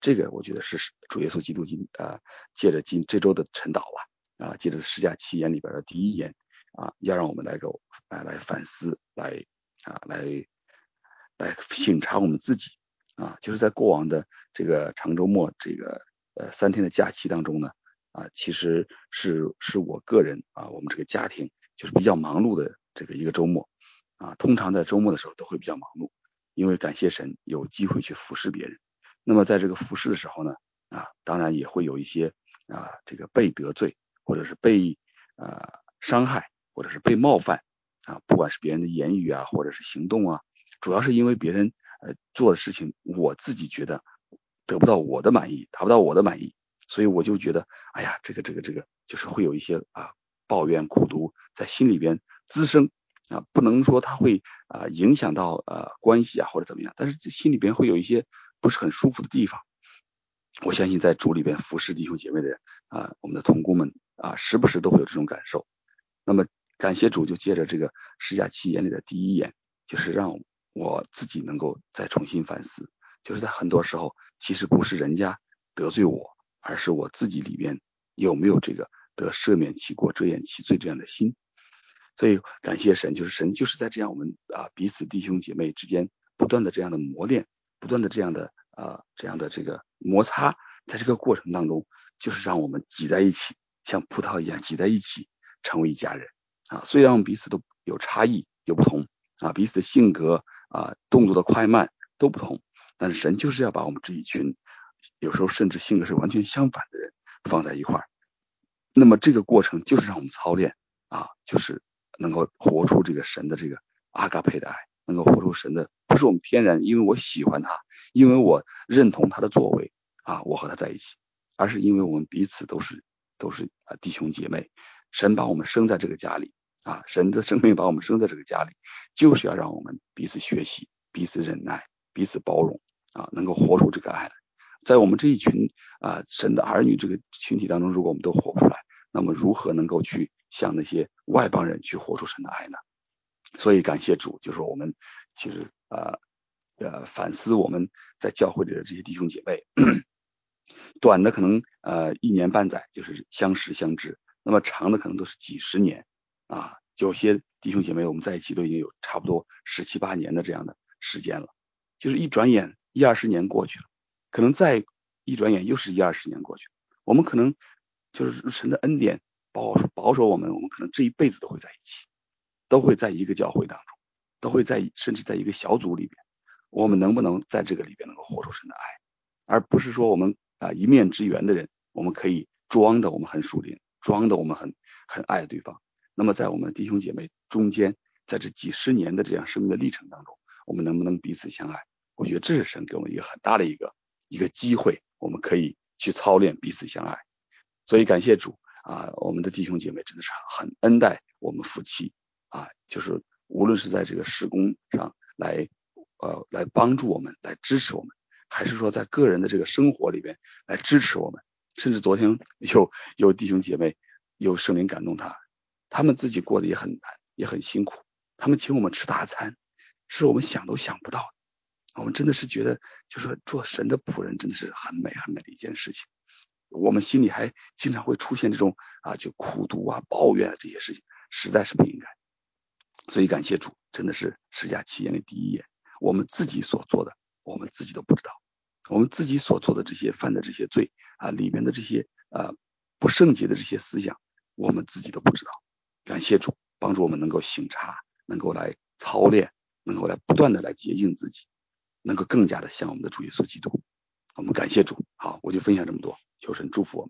这个我觉得是主耶稣基督今啊、呃、借着今这周的晨祷啊啊，借着十架七言里边的第一言啊，要让我们来个啊来反思，来啊来来省察我们自己啊，就是在过往的这个长周末这个呃三天的假期当中呢啊，其实是是我个人啊我们这个家庭就是比较忙碌的这个一个周末啊，通常在周末的时候都会比较忙碌，因为感谢神有机会去服侍别人。那么在这个服侍的时候呢啊，当然也会有一些啊这个被得罪或者是被呃伤害或者是被冒犯啊，不管是别人的言语啊或者是行动啊，主要是因为别人呃做的事情我自己觉得得不到我的满意，达不到我的满意，所以我就觉得哎呀这个这个这个就是会有一些啊抱怨苦毒在心里边滋生啊，不能说它会啊影响到呃关系啊或者怎么样，但是心里边会有一些不是很舒服的地方。我相信在主里边服侍弟兄姐妹的啊我们的同工们啊时不时都会有这种感受。那么感谢主，就借着这个十架七言里的第一言，就是让我自己能够再重新反思，就是在很多时候其实不是人家得罪我，而是我自己里边有没有这个得赦免其过遮掩其罪这样的心。所以感谢神，就是神就是在这样我们啊彼此弟兄姐妹之间不断的这样的磨练，不断的这样的啊这样的这个摩擦，在这个过程当中就是让我们挤在一起，像葡萄一样挤在一起成为一家人啊。虽然我们彼此都有差异有不同啊，彼此的性格啊动作的快慢都不同，但是神就是要把我们这一群有时候甚至性格是完全相反的人放在一块儿。那么这个过程就是让我们操练啊，就是能够活出这个神的这个阿嘎佩的爱，能够活出神的，不是我们天然因为我喜欢他，因为我认同他的作为啊，我和他在一起，而是因为我们彼此都是都是啊弟兄姐妹，神把我们生在这个家里啊，神的生命把我们生在这个家里，就是要让我们彼此学习，彼此忍耐，彼此包容啊，能够活出这个爱来。在我们这一群啊神的儿女这个群体当中，如果我们都活不出来，那么如何能够去向那些外邦人去活出神的爱呢？所以感谢主，就是我们其实呃呃反思我们在教会里的这些弟兄姐妹，短的可能呃一年半载就是相识相知，那么长的可能都是几十年啊，有些弟兄姐妹我们在一起都已经有差不多十七八年的这样的时间了，就是一转眼一二十年过去了，可能再一转眼又是一二十年过去了，我们可能就是神的恩典保保守我们，我们可能这一辈子都会在一起，都会在一个教会当中，都会在甚至在一个小组里边，我们能不能在这个里边能够活出神的爱，而不是说我们啊、呃、一面之缘的人，我们可以装的我们很属灵，装的我们很很爱对方。那么在我们弟兄姐妹中间，在这几十年的这样生命的历程当中，我们能不能彼此相爱？我觉得这是神给我们一个很大的一个一个机会，我们可以去操练彼此相爱。所以感谢主啊，我们的弟兄姐妹真的是很恩待我们夫妻啊，就是无论是在这个事工上来呃来帮助我们，来支持我们，还是说在个人的这个生活里边来支持我们。甚至昨天有有弟兄姐妹有圣灵感动他，他们自己过得也很难也很辛苦，他们请我们吃大餐，是我们想都想不到的。我们真的是觉得就是做神的仆人真的是很美很美的一件事情，我们心里还经常会出现这种啊就苦毒啊抱怨啊这些事情，实在是不应该。所以感谢主，真的是十架七言的第一言，我们自己所做的我们自己都不知道，我们自己所做的这些犯的这些罪啊里面的这些呃不圣洁的这些思想，我们自己都不知道。感谢主帮助我们能够省察，能够来操练，能够来不断的来洁净自己，能够更加的像我们的主耶稣基督。我们感谢主。好，我就分享这么多，求神祝福我们。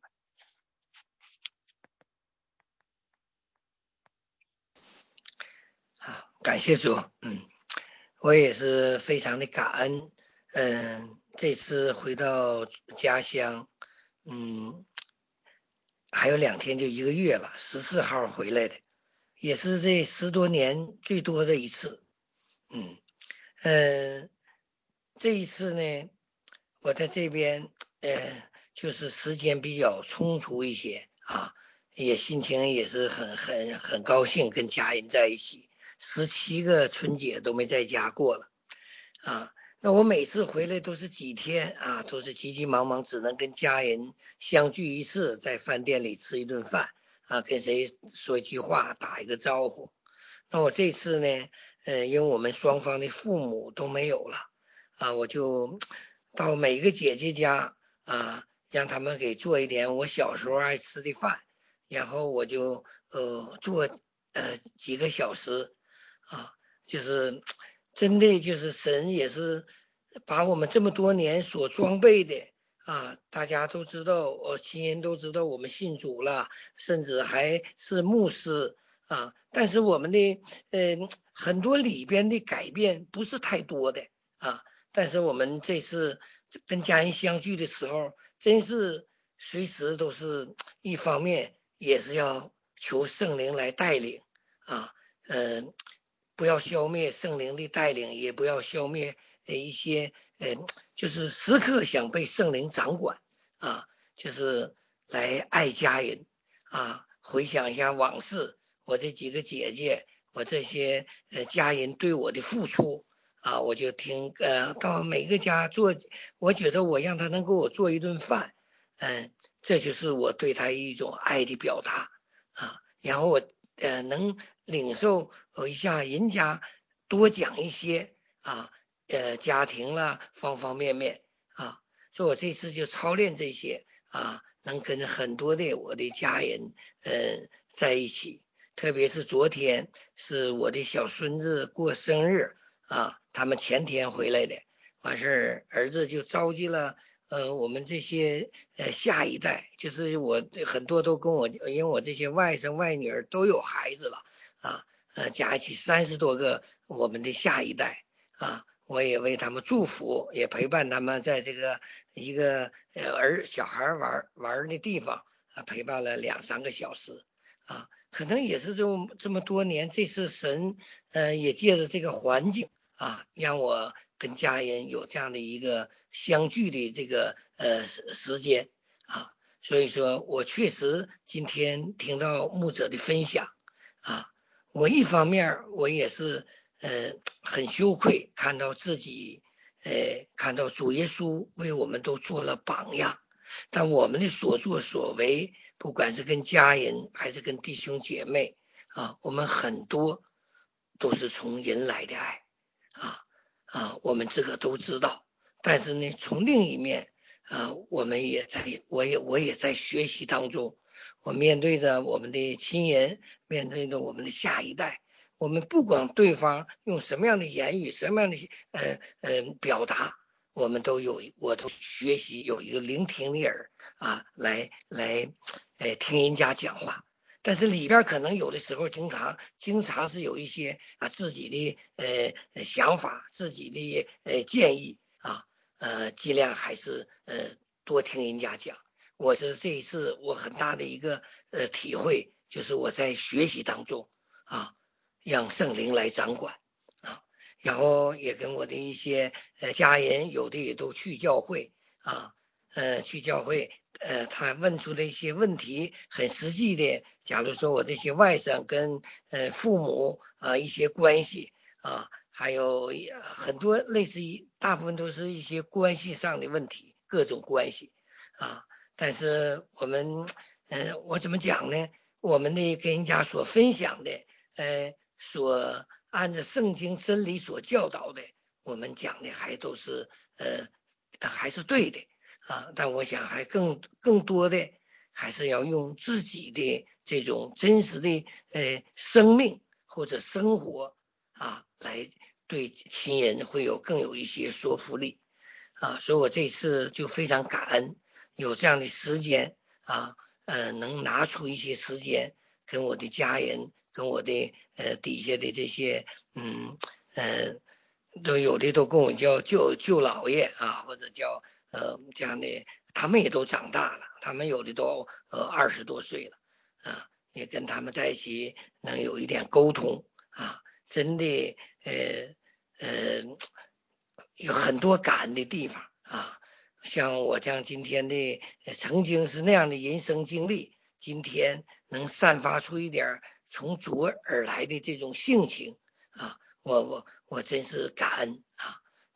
好，感谢主。嗯，我也是非常的感恩。嗯，这次回到家乡，嗯，还有两天就一个月了，十四号回来的，也是这十多年最多的一次。嗯嗯，这一次呢，我在这边呃，就是时间比较充足一些啊，也心情也是很很很高兴，跟家人在一起，十七个春节都没在家过了啊。 那我每次回来都是几天啊，都是急急忙忙，只能跟家人相聚一次，在饭店里吃一顿饭啊，跟谁说一句话，打一个招呼。那我这次呢，呃，因为我们双方的父母都没有了啊，我就到每个姐姐家啊，让他们给做一点我小时候爱吃的饭，然后我就呃做呃几个小时啊，就是真的就是神也是把我们这么多年所装备的啊，大家都知道，我亲人都知道我们信主了，甚至还是牧师啊，但是我们的呃很多里边的改变不是太多的啊，但是我们这次跟家人相聚的时候，真是随时都是一方面也是要求圣灵来带领啊，呃，不要消灭圣灵的带领，也不要消灭呃一些呃就是时刻想被圣灵掌管啊，就是来爱家人啊，回想一下往事。我这几个姐姐，我这些呃家人对我的付出啊，我就听呃到每个家做，我觉得我让他能给我做一顿饭，嗯，这就是我对他一种爱的表达啊。然后我呃能领受一下人家多讲一些啊，呃家庭啦方方面面啊，所以我这次就操练这些啊，能跟很多的我的家人呃在一起。特别是昨天是我的小孙子过生日啊，他们前天回来的，完事儿儿子就召集了呃我们这些呃下一代，就是我很多都跟我，因为我这些外甥外女儿都有孩子了啊，呃加一起三十多个我们的下一代啊，我也为他们祝福，也陪伴他们在这个一个呃儿小孩玩玩的地方啊，陪伴了两三个小时啊。可能也是这么这么多年，这次神呃也借着这个环境啊，让我跟家人有这样的一个相聚的这个呃时间啊，所以说我确实今天听到牧者的分享啊，我一方面我也是呃很羞愧，看到自己呃看到主耶稣为我们都做了榜样，但我们的所作所为，不管是跟家人还是跟弟兄姐妹啊，我们很多都是从人来的爱啊啊，我们这个都知道。但是呢，从另一面啊，我们也在，我也我也在学习当中。我面对着我们的亲人，面对着我们的下一代，我们不管对方用什么样的言语，什么样的呃呃表达，我们都有，我都学习有一个聆听的耳啊，来来，呃，听人家讲话。但是里边可能有的时候经常经常是有一些啊自己的呃想法，自己的呃建议啊，呃尽量还是呃多听人家讲。我是这一次我很大的一个呃体会，就是我在学习当中啊，让圣灵来掌管啊。然后也跟我的一些呃家人，有的也都去教会啊，呃去教会，呃他问出的一些问题很实际的，假如说我这些外甥跟呃父母啊一些关系啊，还有很多类似于大部分都是一些关系上的问题，各种关系啊，但是我们呃我怎么讲呢？我们的跟人家所分享的呃所按照圣经真理所教导的，我们讲的还都是呃还是对的啊，但我想还更更多的还是要用自己的这种真实的呃生命或者生活啊，来对亲人会有更有一些说服力啊，所以我这次就非常感恩有这样的时间啊，呃，能拿出一些时间跟我的家人。跟我的呃底下的这些嗯呃都有的都跟我叫舅舅姥爷啊，或者叫呃这样的，他们也都长大了，他们有的都呃二十多岁了啊，也跟他们在一起能有一点沟通啊，真的呃呃有很多感恩的地方啊，像我这样今天的曾经是那样的人生经历，今天能散发出一点从主而来的这种性情啊，我我我真是感恩啊！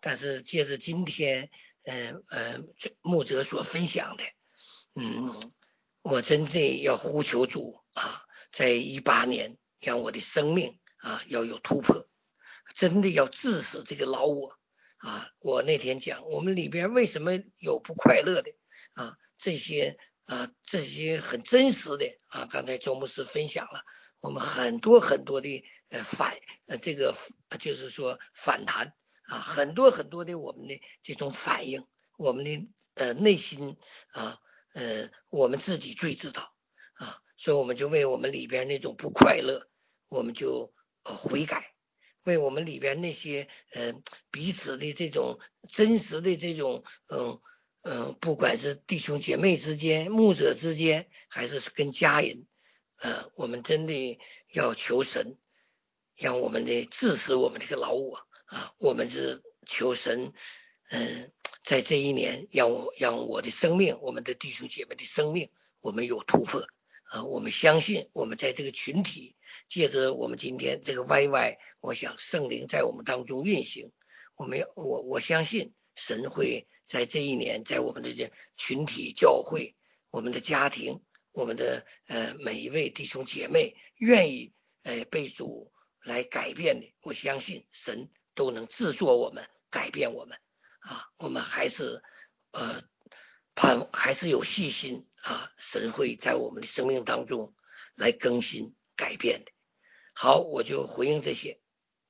但是借着今天呃呃牧者所分享的，嗯，我真的要呼求主啊，在一八年让我的生命啊要有突破，真的要治死这个老我啊。我那天讲我们里边为什么有不快乐的啊，这些啊这些很真实的啊，刚才周牧师分享了我们很多很多的呃反呃这个就是说反弹啊，很多很多的我们的这种反应，我们的呃内心啊呃我们自己最知道啊，所以我们就为我们里边那种不快乐，我们就呃悔改，为我们里边那些呃彼此的这种真实的这种嗯嗯、呃，不管是弟兄姐妹之间、牧者之间，还是跟家人，呃，我们真的要求神，让我们的治死我们这个老我啊，我们是求神，嗯、呃，在这一年让我让我的生命，我们的弟兄姐妹的生命，我们有突破啊，我们相信我们在这个群体，借着我们今天这个 Y Y， 我想圣灵在我们当中运行，我们我我相信神会在这一年，在我们的这群体教会，我们的家庭，我们的呃每一位弟兄姐妹愿意呃被主来改变的，我相信神都能制作我们，改变我们啊，我们还是呃盼还是有信心啊，神会在我们的生命当中来更新改变的。好，我就回应这些。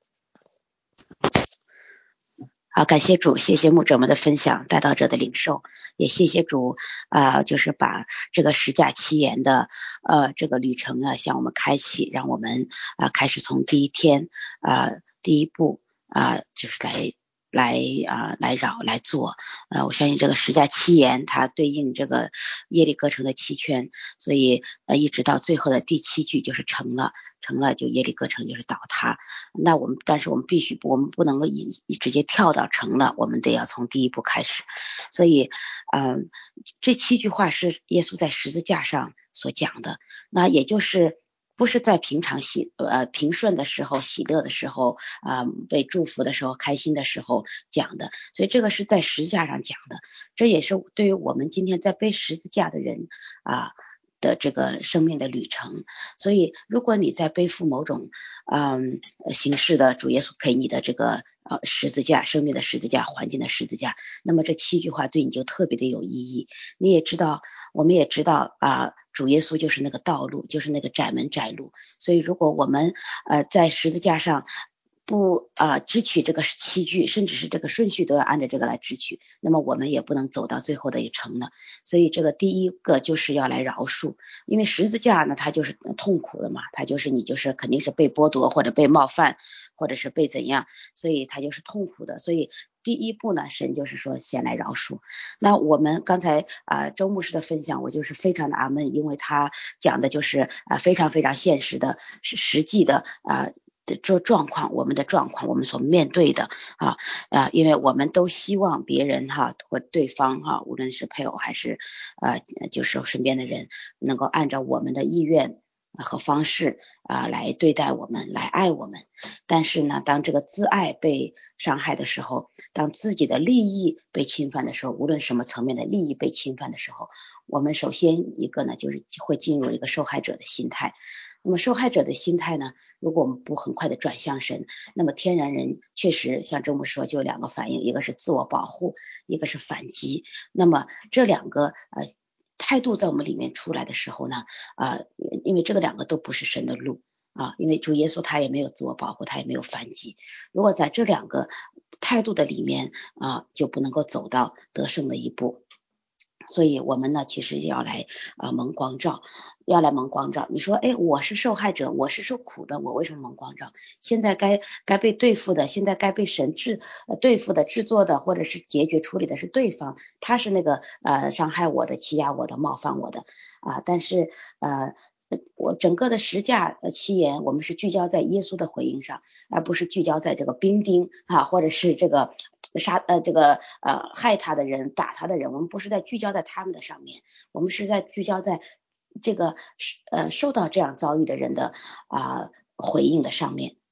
好，感谢主，谢谢牧者们的分享，带到者的领受，也谢谢主啊、呃，就是把这个十架七言的呃这个旅程呢向我们开启，让我们啊、呃、开始从第一天啊、呃、第一步啊、呃、就是来来啊、呃、来绕来做，呃我相信这个十架七言它对应这个耶利哥城的七圈，所以呃一直到最后的第七句就是成了。成了就耶利哥城就是倒塌，那我们但是我们必须我们不能够一直接跳到成了，我们得要从第一步开始。所以嗯，这七句话是耶稣在十字架上所讲的，那也就是不是在平常喜呃平顺的时候喜乐的时候啊、呃、被祝福的时候开心的时候讲的，所以这个是在十字架上讲的，这也是对于我们今天在背十字架的人啊的这个生命的旅程。所以如果你在背负某种嗯形式的主耶稣给你的这个呃十字架，生命的十字架，环境的十字架，那么这七句话对你就特别的有意义。你也知道，我们也知道啊、呃、主耶稣就是那个道路，就是那个窄门窄路，所以如果我们呃在十字架上不啊、呃、支取这个七句，甚至是这个顺序都要按照这个来支取，那么我们也不能走到最后的一程了。所以这个第一个就是要来饶恕，因为十字架呢它就是痛苦的嘛，它就是你就是肯定是被剥夺或者被冒犯或者是被怎样，所以它就是痛苦的。所以第一步呢，神就是说先来饶恕。那我们刚才啊、呃、周牧师的分享，我就是非常的阿门，因为他讲的就是啊、呃、非常非常现实的是实际的啊。呃这状况，我们的状况，我们所面对的啊啊、呃，因为我们都希望别人哈或对方哈，无论是配偶还是呃就是身边的人，能够按照我们的意愿和方式啊、呃、来对待我们，来爱我们。但是呢，当这个自爱被伤害的时候，当自己的利益被侵犯的时候，无论什么层面的利益被侵犯的时候，我们首先一个呢，就是会进入一个受害者的心态。那么受害者的心态呢，如果我们不很快的转向神，那么天然人确实像周牧说就有两个反应，一个是自我保护，一个是反击。那么这两个呃态度在我们里面出来的时候呢，啊、呃，因为这个两个都不是神的路啊，因为主耶稣他也没有自我保护，他也没有反击。如果在这两个态度的里面啊，就不能够走到得胜的一步。所以我们呢，其实要来啊、呃、蒙光照，要来蒙光照。你说，哎，我是受害者，我是受苦的，我为什么蒙光照？现在该该被对付的，现在该被神治呃对付的、制作的，或者是解决处理的是对方，他是那个呃伤害我的、欺压我的、冒犯我的啊、呃。但是呃。我整个的十架呃七言，我们是聚焦在耶稣的回应上，而不是聚焦在这个兵丁啊，或者是这个杀呃这个呃害他的人、打他的人，我们不是在聚焦在他们的上面，我们是在聚焦在这个呃受到这样遭遇的人的啊、呃、回应的上面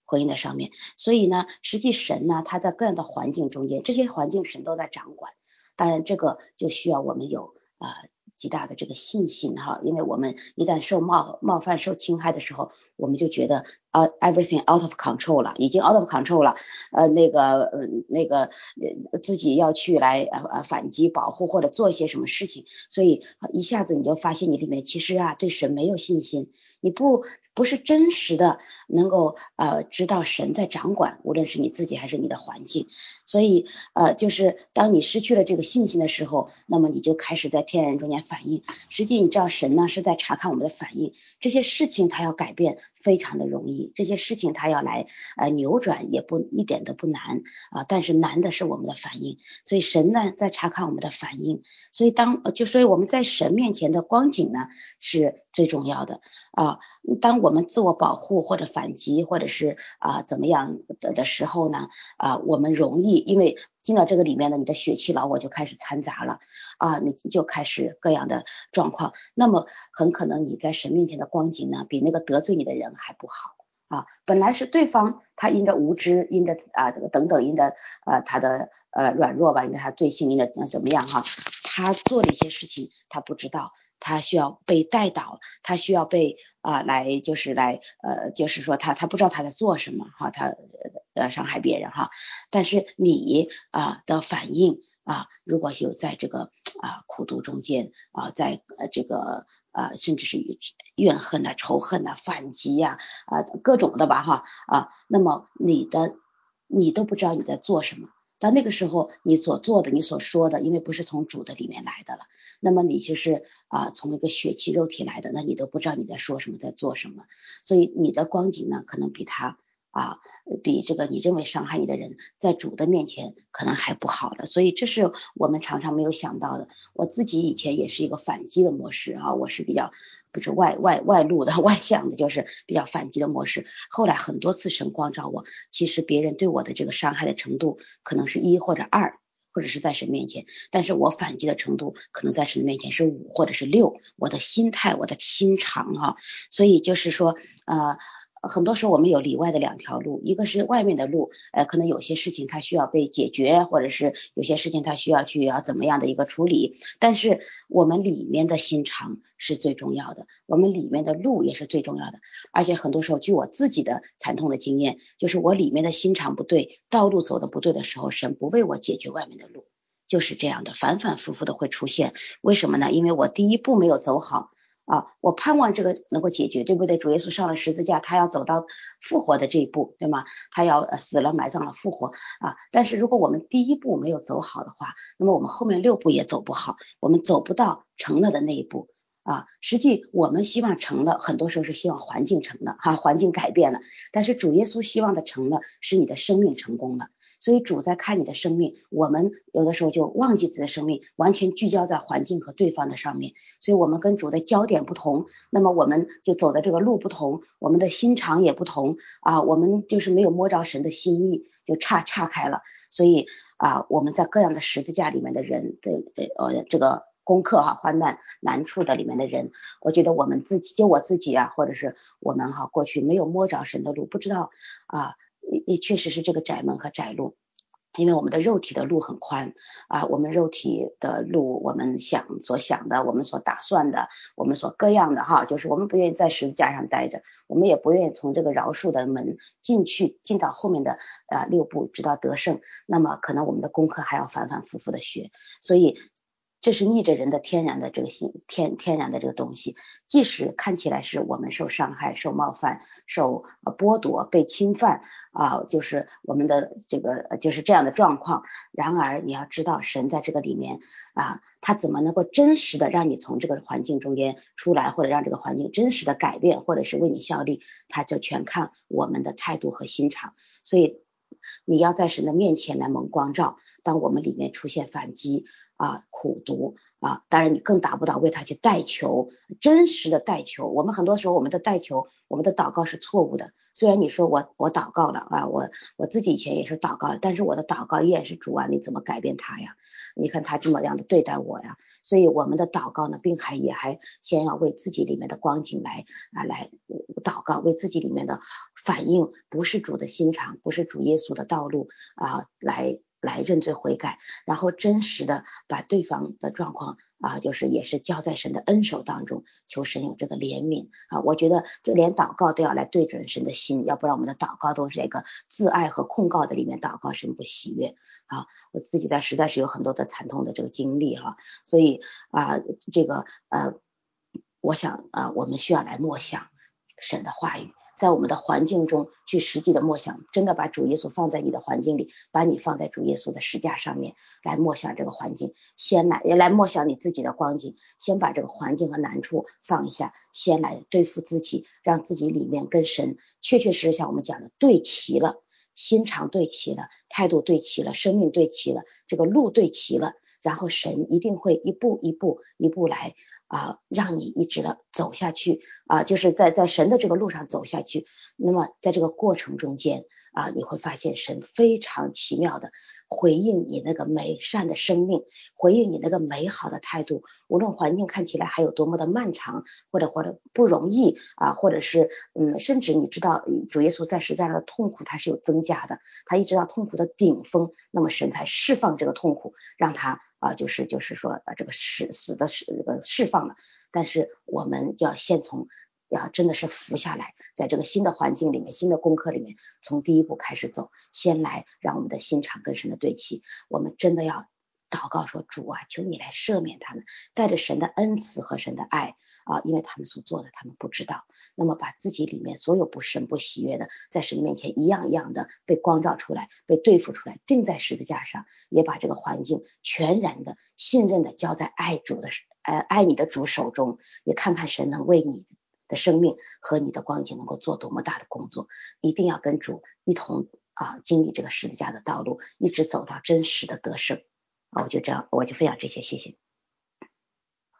婚姻的上面。所以呢，实际神呢，他在各样的环境中间，这些环境神都在掌管。当然，这个就需要我们有啊、呃、极大的这个信心哈，因为我们一旦受冒冒犯、受侵害的时候，我们就觉得啊、uh, everything out of control 了，已经 out of control 了，呃，那个呃那个呃自己要去来呃呃反击、保护或者做一些什么事情，所以一下子你就发现你里面其实啊对神没有信心，你不不是真实的能够呃知道神在掌管，无论是你自己还是你的环境，所以呃就是当你失去了这个信心的时候，那么你就开始在天然中间反应。实际你知道神呢是在查看我们的反应，这些事情他要改变非常的容易，这些事情他要来呃扭转也不一点都不难啊、呃，但是难的是我们的反应，所以神呢在查看我们的反应，所以当就所以我们在神面前的光景呢是最重要的啊。当我们自我保护或者反击或者是啊、呃、怎么样的的时候呢啊、呃，我们容易因为进到这个里面呢，你的血气老我就开始掺杂了啊，你就开始各样的状况，那么很可能你在神面前的光景呢，比那个得罪你的人还不好啊。本来是对方他因着无知，因着啊这个等等，因着呃他的呃软弱吧，因为他罪性，因着怎么样哈，他做了一些事情他不知道，他需要被带导，他需要被啊、呃、来就是来呃就是说他他不知道他在做什么哈，他呃伤害别人哈，但是你啊、呃、的反应啊，如果有在这个啊苦毒中间啊，在呃这个啊甚至是怨恨啊、仇恨啊、反击呀 啊, 啊各种的吧哈啊，那么你的你都不知道你在做什么。到那个时候你所做的你所说的因为不是从主的里面来的了，那么你就是啊从一个血气肉体来的，那你都不知道你在说什么在做什么，所以你的光景呢可能比他啊比这个你认为伤害你的人在主的面前可能还不好了，所以这是我们常常没有想到的。我自己以前也是一个反击的模式啊，我是比较不是外外外露的外向的，就是比较反击的模式。后来很多次神光照我，其实别人对我的这个伤害的程度可能是一或者二，或者是在神面前，但是我反击的程度可能在神面前是五或者是六，我的心态我的心肠哈、啊，所以就是说呃很多时候我们有里外的两条路，一个是外面的路，呃，可能有些事情它需要被解决，或者是有些事情它需要去要怎么样的一个处理，但是我们里面的心肠是最重要的，我们里面的路也是最重要的。而且很多时候据我自己的惨痛的经验，就是我里面的心肠不对，道路走的不对的时候，神不为我解决外面的路，就是这样的，反反复复的会出现。为什么呢？因为我第一步没有走好啊，我盼望这个能够解决，对不对？主耶稣上了十字架，他要走到复活的这一步，对吗？他要死了埋葬了复活啊。但是如果我们第一步没有走好的话，那么我们后面六步也走不好，我们走不到成了的那一步啊。实际我们希望成了，很多时候是希望环境成了哈、啊，环境改变了，但是主耶稣希望的成了是你的生命成功了。所以主在看你的生命，我们有的时候就忘记自己的生命，完全聚焦在环境和对方的上面，所以我们跟主的焦点不同，那么我们就走的这个路不同，我们的心肠也不同啊，我们就是没有摸着神的心意，就岔岔开了。所以啊，我们在各样的十字架里面的人，这呃这个功课哈、啊，患难难处的里面的人，我觉得我们自己就我自己啊，或者是我们哈、啊、过去没有摸着神的路，不知道啊。也确实是这个窄门和窄路，因为我们的肉体的路很宽啊，我们肉体的路，我们想所想的，我们所打算的，我们所各样的哈，就是我们不愿意在十字架上待着，我们也不愿意从这个饶恕的门进去，进到后面的呃六步直到得胜，那么可能我们的功课还要反反复复的学，所以这是逆着人的天然的这个心天天然的这个东西，即使看起来是我们受伤害、受冒犯、受呃剥夺、被侵犯啊、呃，就是我们的这个就是这样的状况。然而你要知道，神在这个里面啊，他怎么能够真实的让你从这个环境中间出来，或者让这个环境真实的改变，或者是为你效力，他就全看我们的态度和心肠。所以你要在神的面前来蒙光照，当我们里面出现反击啊、苦毒啊，当然你更达不到为他去代求，真实的代求。我们很多时候我们的代求，我们的祷告是错误的。虽然你说我我祷告了啊，我我自己以前也是祷告了，但是我的祷告依然是主啊，你怎么改变他呀？你看他这么样的对待我呀。所以我们的祷告呢，并还也还先要为自己里面的光景来啊来祷告，为自己里面的反应不是主的心肠，不是主耶稣的道路啊，来来认罪悔改，然后真实的把对方的状况啊，就是也是交在神的恩手当中，求神有这个怜悯啊。我觉得这连祷告都要来对准神的心，要不然我们的祷告都是一个自爱和控告的里面祷告，神不喜悦啊。我自己在实在是有很多的惨痛的这个经历哈、啊，所以啊，这个呃，我想啊，我们需要来默想神的话语。在我们的环境中去实际的默想，真的把主耶稣放在你的环境里，把你放在主耶稣的十架上面来默想这个环境，先来来默想你自己的光景，先把这个环境和难处放一下，先来对付自己，让自己里面跟神确确实实像我们讲的对齐了，心肠对齐了，态度对齐了，生命对齐了，这个路对齐了，然后神一定会一步一步一步来啊，让你一直的走下去啊，就是在在神的这个路上走下去。那么在这个过程中间啊，你会发现神非常奇妙的回应你那个美善的生命，回应你那个美好的态度，无论环境看起来还有多么的漫长，或者或者不容易啊，或者是嗯，甚至你知道主耶稣在十字架上的痛苦它是有增加的，他一直到痛苦的顶峰，那么神才释放这个痛苦，让他啊，就是就是说啊，这个死死的释这个释放了，但是我们要先从要真的是服下来，在这个新的环境里面，新的功课里面，从第一步开始走，先来让我们的心肠跟神的对齐，我们真的要祷告说，主啊，求你来赦免他们，带着神的恩慈和神的爱啊，因为他们所做的他们不知道，那么把自己里面所有不神不喜悦的，在神面前一样一样的被光照出来，被对付出来，钉在十字架上，也把这个环境全然的信任的交在爱主的呃爱你的主手中，也看看神能为你的生命和你的光景能够做多么大的工作，一定要跟主一同啊经历这个十字架的道路，一直走到真实的得胜啊！我就这样，我就分享这些，谢谢。